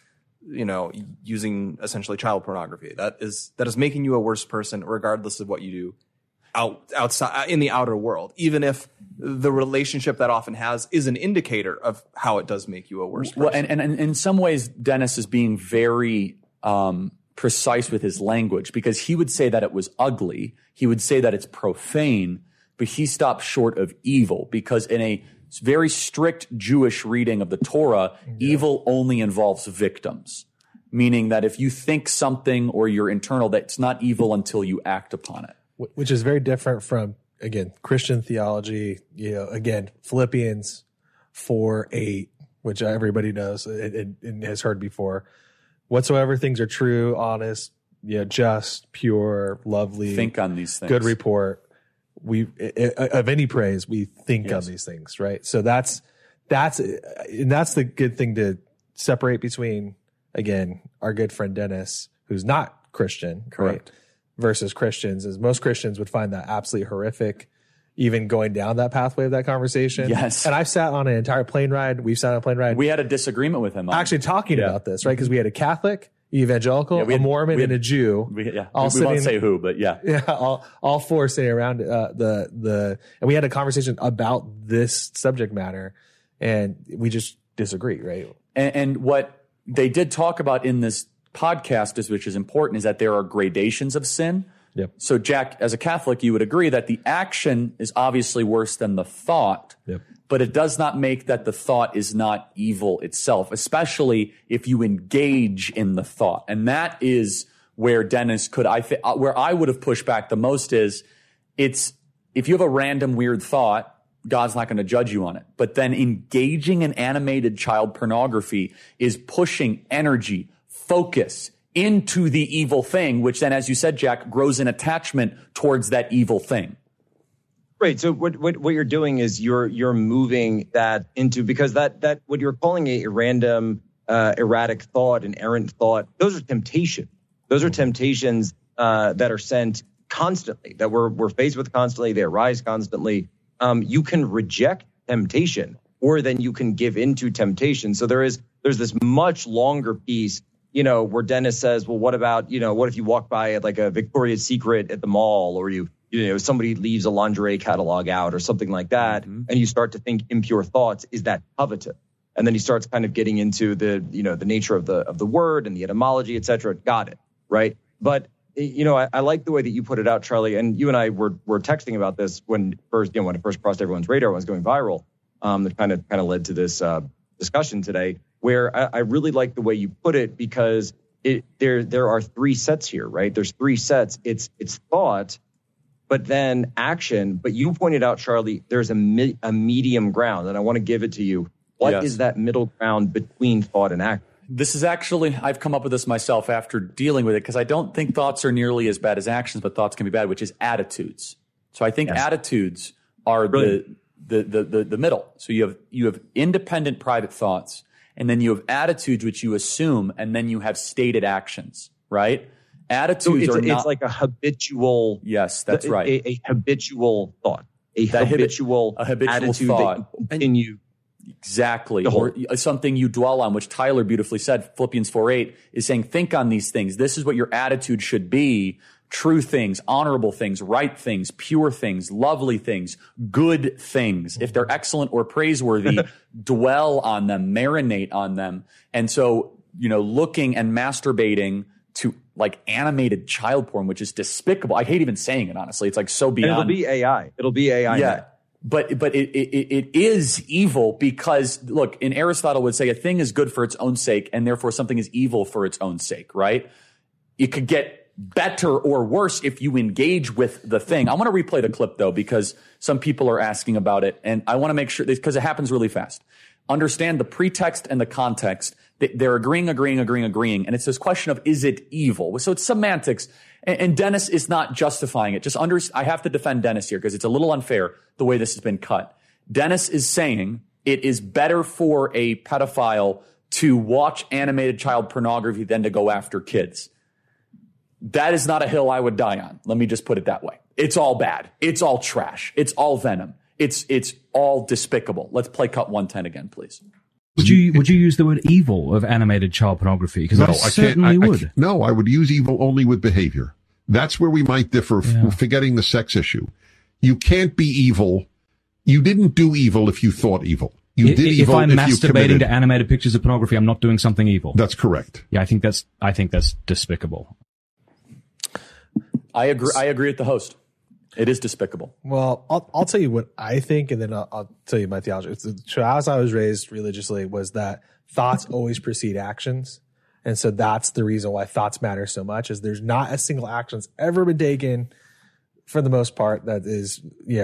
using essentially child pornography. That is making you a worse person regardless of what you do outside in the outer world, even if the relationship that often has is an indicator of how it does make you a worse person. Well, and in some ways, Dennis is being very precise with his language, because he would say that it was ugly. He would say that it's profane, but he stopped short of evil, because in a very strict Jewish reading of the Torah, evil only involves victims. Meaning that if you think something or you're internal, that's not evil until you act upon it. Which is very different from, again, Christian theology. Again, Philippians 4:8, which everybody knows and has heard before. Whatsoever things are true, honest, just, pure, lovely. Think on these things. Good report. Of any praise, we think on these things, right? So that's the good thing to separate between, again, our good friend Dennis, who's not Christian, correct, right? Versus Christians, as most Christians would find that absolutely horrific, even going down that pathway of that conversation. Yes. And I've sat on an entire plane ride. We've sat on a plane ride. We had a disagreement with him. Actually talking about this, right? Because we had a Catholic, evangelical, a Mormon, and a Jew. We won't say who, but all four sitting around and we had a conversation about this subject matter, and we just disagree, right? And what they did talk about in this podcast, which is important, is that there are gradations of sin. Yep. So, Jack, as a Catholic, you would agree that the action is obviously worse than the thought, but it does not make that the thought is not evil itself, especially if you engage in the thought. And that is where Dennis where I would have pushed back the most is, if you have a random weird thought, God's not going to judge you on it. But then engaging in animated child pornography is pushing energy, focus into the evil thing, which then, as you said, Jack, grows an attachment towards that evil thing. Right. So what you're doing is you're moving that into, because that what you're calling a random, erratic thought, an errant thought, those are temptation. Those are temptations that are sent constantly, that we're faced with constantly. They arise constantly. You can reject temptation, or then you can give into temptation. So there's this much longer piece, where Dennis says, well, what about, what if you walk by at like a Victoria's Secret at the mall, or somebody leaves a lingerie catalog out or something like that, and you start to think impure thoughts, is that covetous? And then he starts kind of getting into the nature of the word and the etymology, et cetera. Got it. Right. But, I like the way that you put it out, Charlie, and you and I were texting about this when it first crossed everyone's radar, when it was going viral. That kind of led to this discussion today, where I really like the way you put it, because there are three sets here, right? There's three sets. It's thought, but then action. But you pointed out, Charlie, there's a medium ground, and I want to give it to you. What is that middle ground between thought and action? This is actually, I've come up with this myself after dealing with it, because I don't think thoughts are nearly as bad as actions, but thoughts can be bad, which is attitudes. So I think attitudes are the middle. So you have independent private thoughts, and then you have attitudes which you assume, and then you have stated actions, right? Attitudes it's like a habitual. Yes, that's right. A habitual thought, a habitual attitude thought. That you continue. Exactly. Or something you dwell on, which Tyler beautifully said, Philippians 4:8 is saying, think on these things. This is what your attitude should be. True things, honorable things, right things, pure things, lovely things, good things. If they're excellent or praiseworthy, dwell on them, marinate on them. And so, looking and masturbating to like animated child porn, which is despicable. I hate even saying it, honestly. It's like so beyond. It'll be AI. Yeah. But it is evil because, look, and Aristotle would say a thing is good for its own sake, and therefore something is evil for its own sake, right? It could get better or worse if you engage with the thing. I want to replay the clip, though, because some people are asking about it, and I want to make sure, because it happens really fast. Understand the pretext and the context. They're agreeing, and it's this question of, is it evil? So it's semantics. And Dennis is not justifying it. I have to defend Dennis here because it's a little unfair the way this has been cut. Dennis is saying it is better for a pedophile to watch animated child pornography than to go after kids. That is not a hill I would die on. Let me just put it that way. It's all bad. It's all trash. It's all venom. It's all despicable. Let's play cut 110 again, please. Would you use the word evil of animated child pornography? Because I certainly would. No, I would use evil only with behavior. That's where we might differ, forgetting the sex issue. You can't be evil. You didn't do evil if you thought evil. You did evil if I'm masturbating to animated pictures of pornography, I'm not doing something evil. That's correct. Yeah, I think that's despicable. I agree with the host. It is despicable. Well, I'll tell you what I think, and then I'll tell you my theology. So as I was raised religiously was that thoughts always precede actions. And so that's the reason why thoughts matter so much, is there's not a single action that's ever been taken for the most part that is,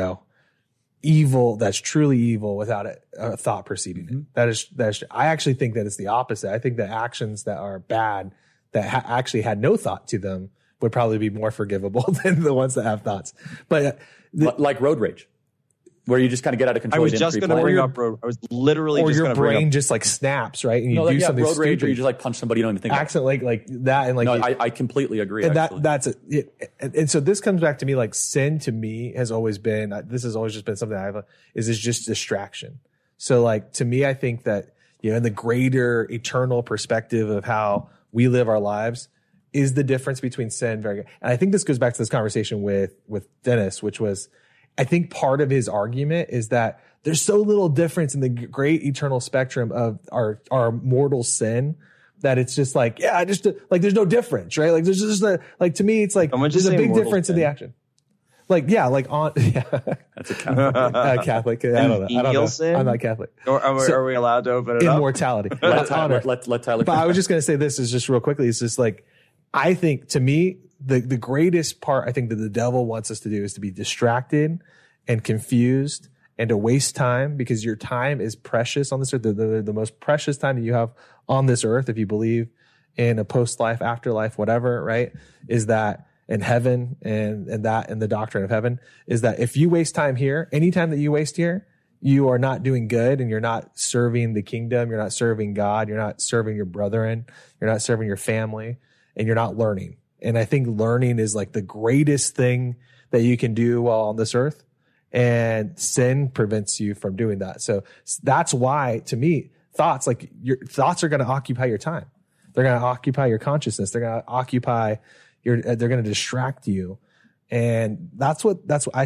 evil, that's truly evil without a thought preceding it. That is, I actually think that it's the opposite. I think that actions that are bad, that actually had no thought to them, would probably be more forgivable than the ones that have thoughts. But like road rage, where you just kind of get out of control. I was just going to bring up road. I was literally or just your brain just like snaps, right? And you do something road rage, stupid. or you just like punch somebody you don't even think accident like that, and like I completely agree. And that's it. And so this comes back to me, like sin to me has always been. This has always just been something is just distraction. So like to me, I think that in the greater eternal perspective of how we live our lives, is the difference between sin and I think this goes back to this conversation with Dennis, which was, I think part of his argument is that there's so little difference in the great eternal spectrum of our mortal sin that it's just like, there's no difference, right? Like there's just to me, it's like, there's a big difference in the action. Like, that's a Catholic. Catholic. I don't know. Sin? I'm not Catholic. Or are we allowed to open it up? Immortality. Let Tyler. But I was just going to say this is just real quickly. It's just like, I think to me, the greatest part I think that the devil wants us to do is to be distracted and confused and to waste time, because your time is precious on this earth. The most precious time that you have on this earth, if you believe in a post-life, afterlife, whatever, right, is that in heaven and the doctrine of heaven is that if you waste time here, any time that you waste here, you are not doing good and you're not serving the kingdom. You're not serving God. You're not serving your brethren. You're not serving your family. And you're not learning. And I think learning is like the greatest thing that you can do while on this earth. And sin prevents you from doing that. So that's why, to me, your thoughts are going to occupy your time. They're going to occupy your consciousness. They're going to occupy they're going to distract you. And that's what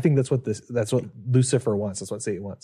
Lucifer wants. That's what Satan wants.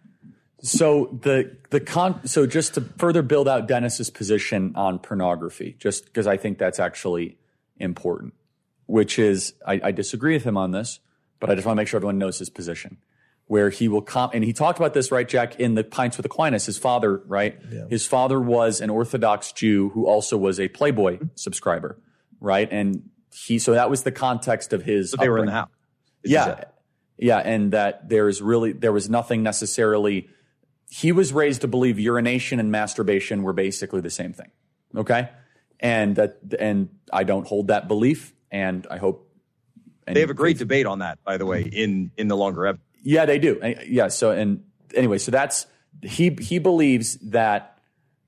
So so just to further build out Dennis's position on pornography, just because I think that's actually important, which is I disagree with him on this, but I just want to make sure everyone knows his position. where he will and he talked about this, right, Jack, in the Pints with Aquinas, his father, right? Yeah. His father was an Orthodox Jew who also was a Playboy subscriber, right? And so that was the context of his. So they were in the house. Yeah. Yeah. And that there was nothing necessarily. He was raised to believe urination and masturbation were basically the same thing. Okay. And I don't hold that belief, and I hope. And they have a great debate on that, by the way, in the longer episode. Yeah, they do. Yeah. So, and anyway, so that's, he believes that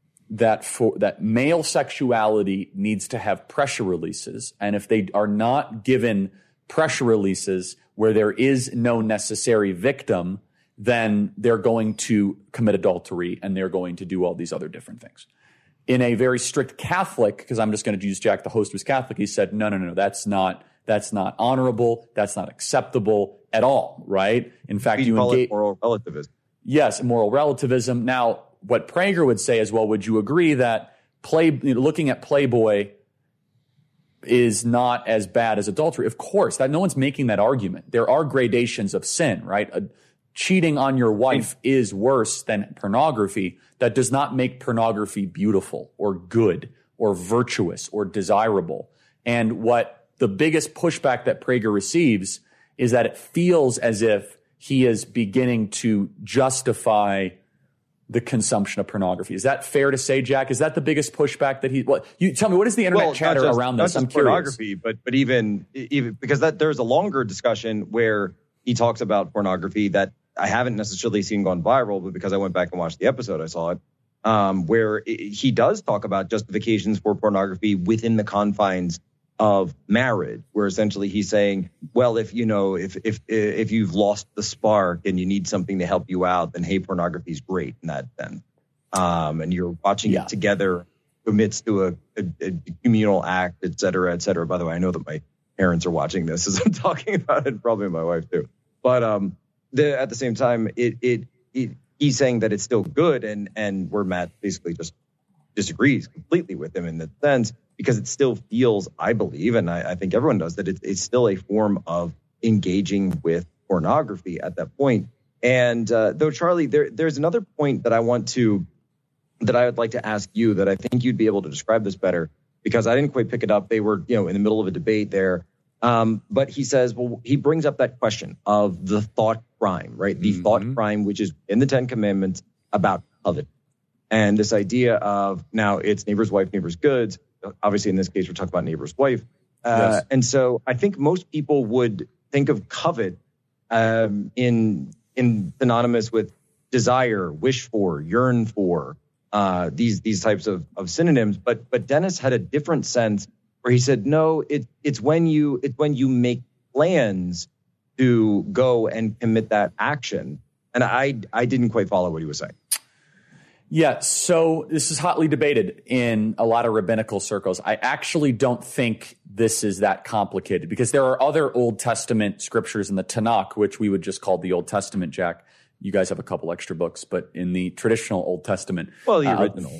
male sexuality needs to have pressure releases. And if they are not given pressure releases where there is no necessary victim, then they're going to commit adultery and they're going to do all these other different things. In a very strict Catholic, because I'm just going to use Jack, the host was Catholic, he said, no, that's not honorable. That's not acceptable at all, right? In fact, you call it moral relativism. Yes, moral relativism. Now, what Prager would say is, well, would you agree that looking at Playboy is not as bad as adultery? Of course, that no one's making that argument. There are gradations of sin, right? Cheating on your wife is worse than pornography. That does not make pornography beautiful or good or virtuous or desirable. And what the biggest pushback that Prager receives is that it feels as if he is beginning to justify the consumption of pornography. Is that fair to say, Jack? Is that the biggest pushback that you tell me, what is the internet chatter around this? I'm curious. Pornography, but even because there's a longer discussion where he talks about pornography that I haven't necessarily seen gone viral, but because I went back and watched the episode, I saw it, where he does talk about justifications for pornography within the confines of marriage, where essentially he's saying, well, if you've lost the spark and you need something to help you out, then hey, pornography is great in that sense. And you're watching it together amidst to a communal act, et cetera, et cetera. By the way, I know that my parents are watching this as I'm talking about it, probably my wife too. But at the same time, he's saying that it's still good, and where Matt basically just disagrees completely with him in that sense, because it still feels, I believe, and I think everyone does, that it's still a form of engaging with pornography at that point. And though, Charlie, there's another point that I would like to ask you that I think you'd be able to describe this better, because I didn't quite pick it up. They were, in the middle of a debate there. But he says, he brings up that question of the thought crime, right? The thought crime, which is in the 10 Commandments about covet. And this idea of, now it's neighbor's wife, neighbor's goods. Obviously, in this case, we're talking about neighbor's wife. Yes. And so I think most people would think of covet in synonymous with desire, wish for, yearn for, these types of synonyms. But Dennis had a different sense where he said, no, it's when you make plans to go and commit that action. And I didn't quite follow what he was saying. Yeah, so this is hotly debated in a lot of rabbinical circles. I actually don't think this is that complicated, because there are other Old Testament scriptures in the Tanakh, which we would just call the Old Testament, Jack. You guys have a couple extra books, but in the traditional Old Testament. Well, the original.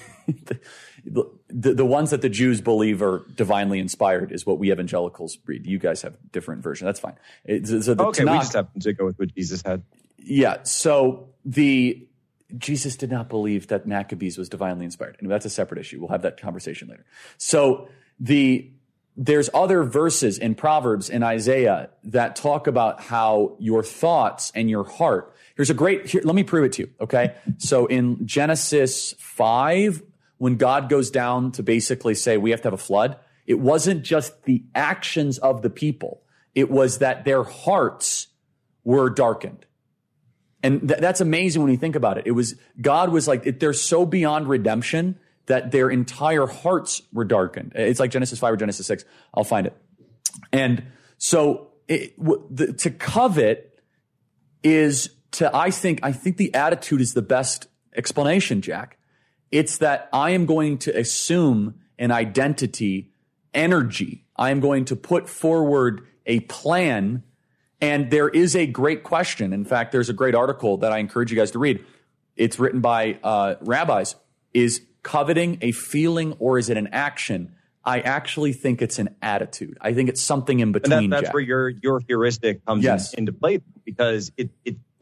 The ones that the Jews believe are divinely inspired is what we evangelicals read. You guys have different version. That's fine. Okay, Tanakh, we just happen to go with what Jesus had. Yeah, so Jesus did not believe that Maccabees was divinely inspired. And that's a separate issue. We'll have that conversation later. So there's other verses in Proverbs and Isaiah that talk about how your thoughts and your heart. Let me prove it to you. Okay. So in Genesis 5, when God goes down to basically say we have to have a flood, it wasn't just the actions of the people. It was that their hearts were darkened. And that's amazing when you think about it. God was like, they're so beyond redemption that their entire hearts were darkened. It's like Genesis 5 or Genesis 6. I'll find it. And so to covet is I think the attitude is the best explanation, Jack. It's that I am going to assume an identity, energy. I am going to put forward a plan. And there is a great question. In fact, there's a great article that I encourage you guys to read. It's written by rabbis. Is coveting a feeling or is it an action? I actually think it's an attitude. I think it's something in between. And that's Jack. where your heuristic comes into play, because it's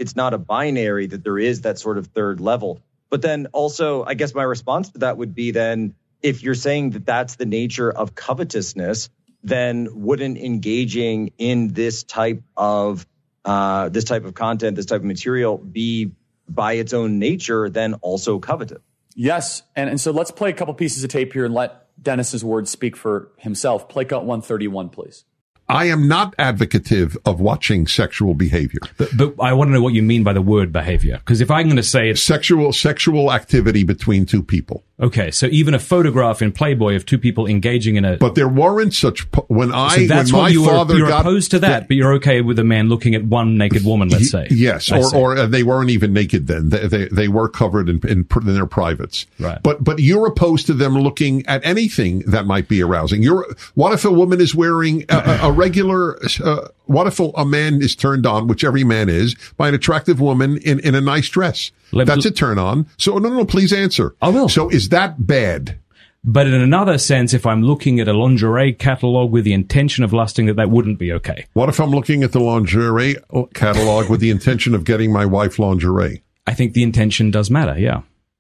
it's not a binary, that there is that sort of third level. But then also, I guess my response to that would be then, if you're saying that that's the nature of covetousness, then wouldn't engaging in this type of content, this type of material, be by its own nature then also coveted? Yes. And so let's play a couple pieces of tape here and let Dennis's words speak for himself. Play cut 131, please. I am not advocative of watching sexual behavior. But I want to know what you mean by the word behavior. Because if I'm going to say it's sexual activity between two people. Okay, so even a photograph in Playboy of two people engaging in a... But there weren't such... When my father got... opposed to that, but you're okay with a man looking at one naked woman, let's say. Yes, or they weren't even naked then. They were covered in their privates. Right. But you're opposed to them looking at anything that might be arousing. What if a woman is wearing a regular... what if a man is turned on, which every man is, by an attractive woman in a nice dress? That's a turn on. So, no, please answer. I will. So is that bad? But in another sense, if I'm looking at a lingerie catalog with the intention of lusting, that wouldn't be okay. What if I'm looking at the lingerie catalog with the intention of getting my wife lingerie? I think the intention does matter, yeah.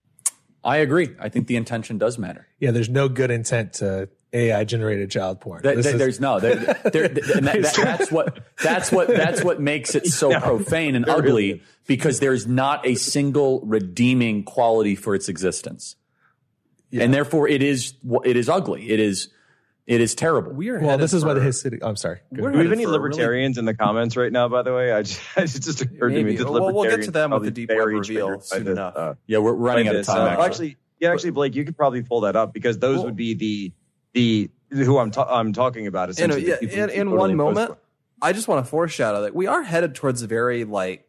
I agree. I think the intention does matter. Yeah, there's no good intent to AI-generated child porn. There's no. That's what makes it so profane and ugly, because there's not a single redeeming quality for its existence, and therefore it is ugly. It is terrible. This is why the Hasidic. I'm sorry. Do we have any libertarians in the comments right now? By the way, it just occurred to me that we'll get to them with the deep web reveal soon enough. We're running out of time. Actually, Blake, you could probably pull that up, because those would be the who I'm talking about. Essentially, in one moment, I just want to foreshadow that we are headed towards a very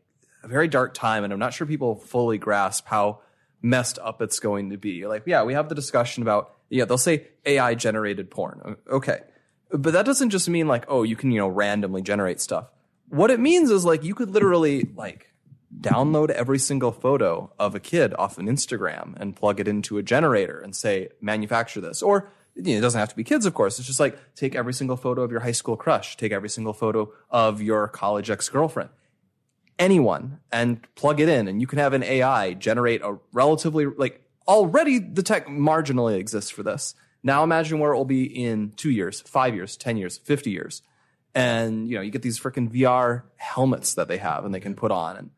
dark time, and I'm not sure people fully grasp how messed up it's going to be. We have the discussion about they'll say AI generated porn, okay, but that doesn't just mean you can randomly generate stuff. What it means is you could literally download every single photo of a kid off an Instagram and plug it into a generator and say manufacture this, or it doesn't have to be kids, of course. It's just take every single photo of your high school crush, take every single photo of your college ex-girlfriend, anyone, and plug it in, and you can have an AI generate a relatively already the tech marginally exists for this. Now imagine where it will be in 2 years, 5 years, 10 years, 50 years. And you get these freaking VR helmets that they have and they can put on, and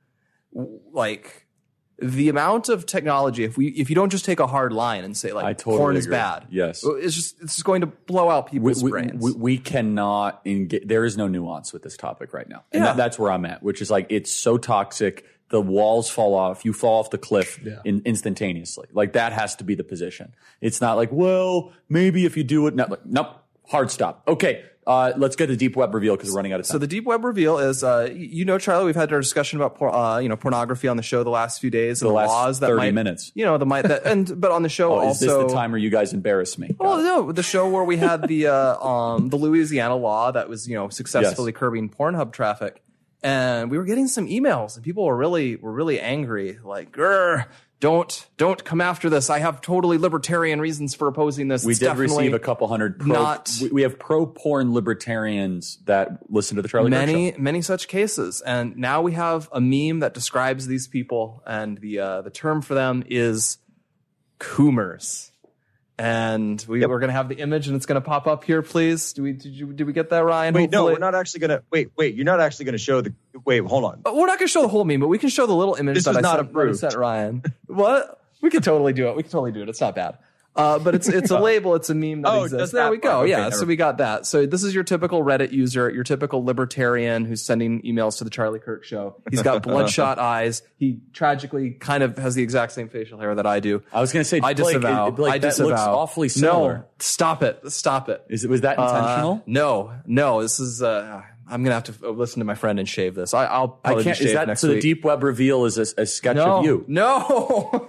the amount of technology, if you don't just take a hard line and say porn is bad, yes, it's just going to blow out people's brains. We cannot engage. There is no nuance with this topic right now, and that's where I'm at, which is it's so toxic. The walls fall off. You fall off the cliff instantaneously. That has to be the position. It's not maybe if you do it. Nope. Hard stop. Okay. Let's get the deep web reveal because we're running out of time. So the deep web reveal is, Charlie, we've had our discussion about pornography on the show the last few days, and the last laws that 30 minutes. But on the show also. Is this the time where you guys embarrass me? Well, no, the show where we had the Louisiana law that was successfully curbing Pornhub traffic, and we were getting some emails, and people were really angry, Don't come after this. I have totally libertarian reasons for opposing this. We did receive a couple hundred. We have pro-porn libertarians that listen to the Charlie Kirk Show. Many such cases, and now we have a meme that describes these people, and the term for them is coomers. And we're going to have the image, and it's going to pop up here, please. Did we get that, Ryan? Wait, hopefully? No, we're not actually going to. Wait, you're not actually going to show the. Wait, hold on. We're not going to show the whole meme, but we can show the little image this that is not approved. Sent Ryan. What? We can totally do it. It's not bad. But it's a label. It's a meme that exists. There we go. Okay, so we got that. So this is your typical Reddit user, your typical libertarian who's sending emails to the Charlie Kirk Show. He's got bloodshot eyes. He tragically kind of has the exact same faction hair that I do. I was going to say, I disavow. Blake, that looks awfully similar. No, stop it. Was that intentional? No. This is. I'm gonna have to listen to my friend and shave this. I can't. Is that next so? week. The deep web reveal is a sketch of you. No.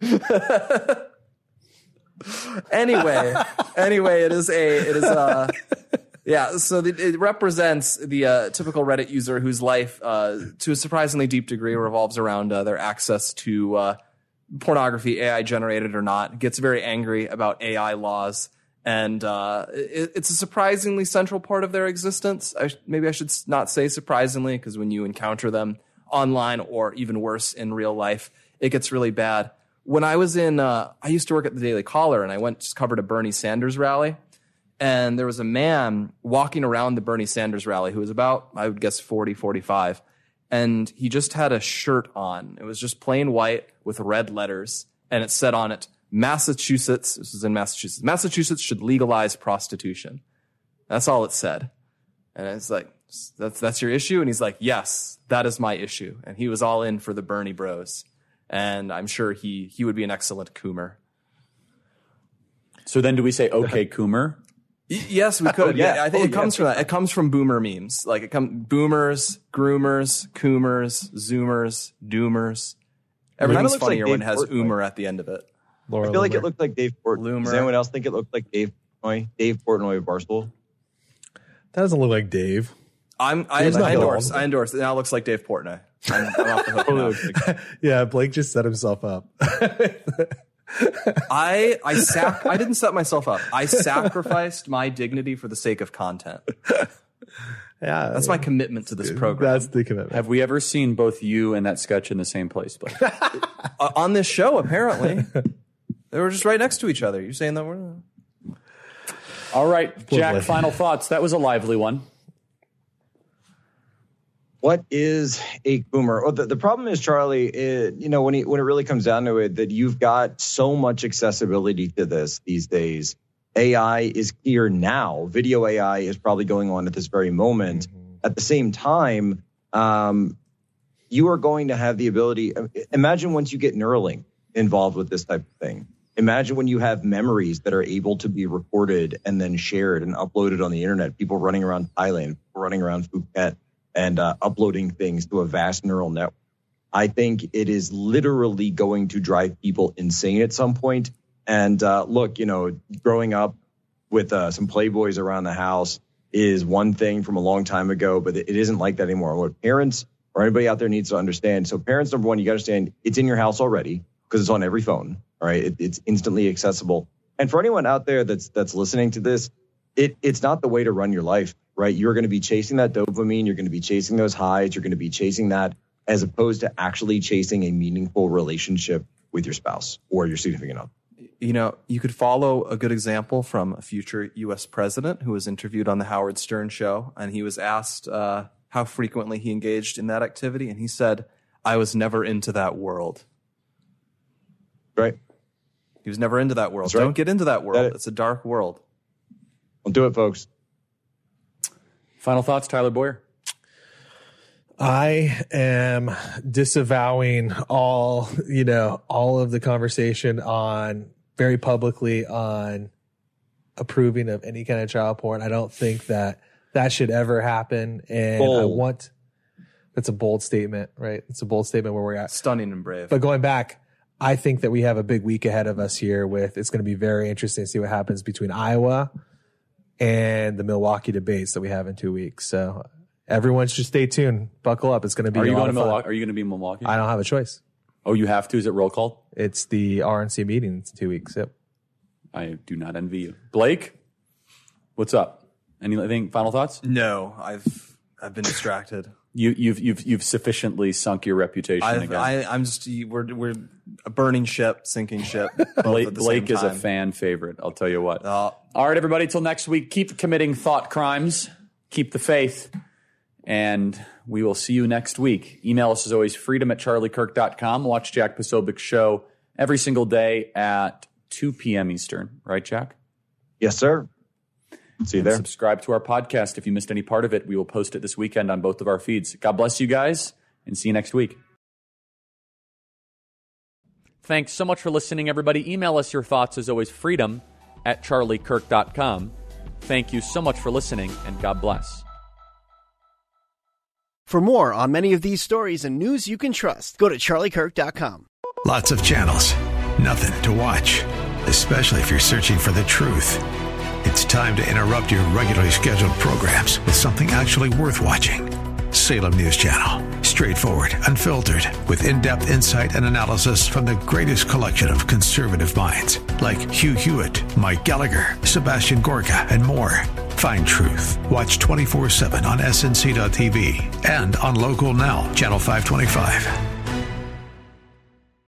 Anyway, it is so it represents the typical Reddit user whose life, to a surprisingly deep degree, revolves around their access to pornography, AI generated or not. Gets very angry about AI laws, and it's a surprisingly central part of their existence. Maybe I should not say surprisingly, because when you encounter them online or even worse in real life. It gets really bad. When I was I used to work at the Daily Caller, and I covered a Bernie Sanders rally. And there was a man walking around the Bernie Sanders rally who was about, I would guess, 40, 45. And he just had a shirt on. It was just plain white with red letters. And it said on it, Massachusetts, this is in Massachusetts, Massachusetts should legalize prostitution. That's all it said. And it's like, that's your issue? And he's like, yes, that is my issue. And he was all in for the Bernie bros. And I'm sure he would be an excellent Coomer. So then do we say, okay, Coomer? Yes, we could. I think it comes from that. It comes from boomer memes. Like boomers, groomers, coomers, zoomers, doomers. Everything's funnier when it has Oomer at the end of it. I feel like it looked like Dave Portnoy. Does anyone else think it looked like Dave Portnoy? Dave Portnoy of Barstool? That doesn't look like Dave. I endorse. It now looks like Dave Portnoy. I'm off the hook now. Yeah, Blake just set himself up. I didn't set myself up. I sacrificed my dignity for the sake of content. Yeah, that's my commitment to this program. That's the commitment. Have we ever seen both you and that sketch in the same place, Blake? On this show, apparently. They were just right next to each other. You're saying that we're... All right, Jack, final thoughts. That was a lively one. What is a boomer? Well, the problem is, Charlie, when it really comes down to it, that you've got so much accessibility to this these days. AI is here now. Video AI is probably going on at this very moment. Mm-hmm. At the same time, you are going to have the ability. Imagine once you get Neuralink involved with this type of thing. Imagine when you have memories that are able to be recorded and then shared and uploaded on the internet. People running around Thailand, people running around Phuket, and uploading things to a vast neural network. I think it is literally going to drive people insane at some point. And look, growing up with some Playboys around the house is one thing from a long time ago, but it isn't like that anymore. What parents or anybody out there needs to understand. So parents, number one, you got to understand it's in your house already because it's on every phone. All right, it's instantly accessible. And for anyone out there that's listening to this, it's not the way to run your life. Right, you're going to be chasing that dopamine. You're going to be chasing those highs. You're going to be chasing that as opposed to actually chasing a meaningful relationship with your spouse or your significant other. You could follow a good example from a future U.S. president who was interviewed on the Howard Stern show, and he was asked how frequently he engaged in that activity, and he said, "I was never into that world." Right. He was never into that world. That's right. Don't get into that world. It's a dark world. Don't do it, folks. Final thoughts, Tyler Boyer? I am disavowing all of the conversation very publicly on approving of any kind of child porn. I don't think that should ever happen. And that's a bold statement, right? It's a bold statement where we're at. Stunning and brave. But going back, I think that we have a big week ahead of us here it's going to be very interesting to see what happens between Iowa and the Milwaukee debates that we have in 2 weeks. So everyone should stay tuned. Buckle up. It's going to be Are you going to Milwaukee? Are you going to be in Milwaukee? I don't have a choice. Oh, you have to? Is it roll call? It's the RNC meeting in 2 weeks. Yep. I do not envy you. Blake, what's up? Anything final thoughts? No, I've been distracted. You've sufficiently sunk your reputation again. I'm just we're a burning ship, sinking ship. Blake is a fan favorite. I'll tell you what. All right, everybody. Till next week. Keep committing thought crimes. Keep the faith, and we will see you next week. Email us as always, freedom@charliekirk.com. Watch Jack Posobiec's show every single day at 2 p.m. Eastern. Right, Jack? Yes, sir. See you there. Subscribe to our podcast. If you missed any part of it, we will post it this weekend on both of our feeds. God bless you guys, and see you next week. Thanks so much for listening, everybody. Email us your thoughts, as always, freedom@charliekirk.com. Thank you so much for listening, and God bless. For more on many of these stories and news you can trust, go to charliekirk.com. Lots of channels, nothing to watch, especially if you're searching for the truth. It's time to interrupt your regularly scheduled programs with something actually worth watching. Salem News Channel. Straightforward, unfiltered, with in-depth insight and analysis from the greatest collection of conservative minds like Hugh Hewitt, Mike Gallagher, Sebastian Gorka, and more. Find truth. Watch 24/7 on SNC.TV and on Local Now, Channel 525.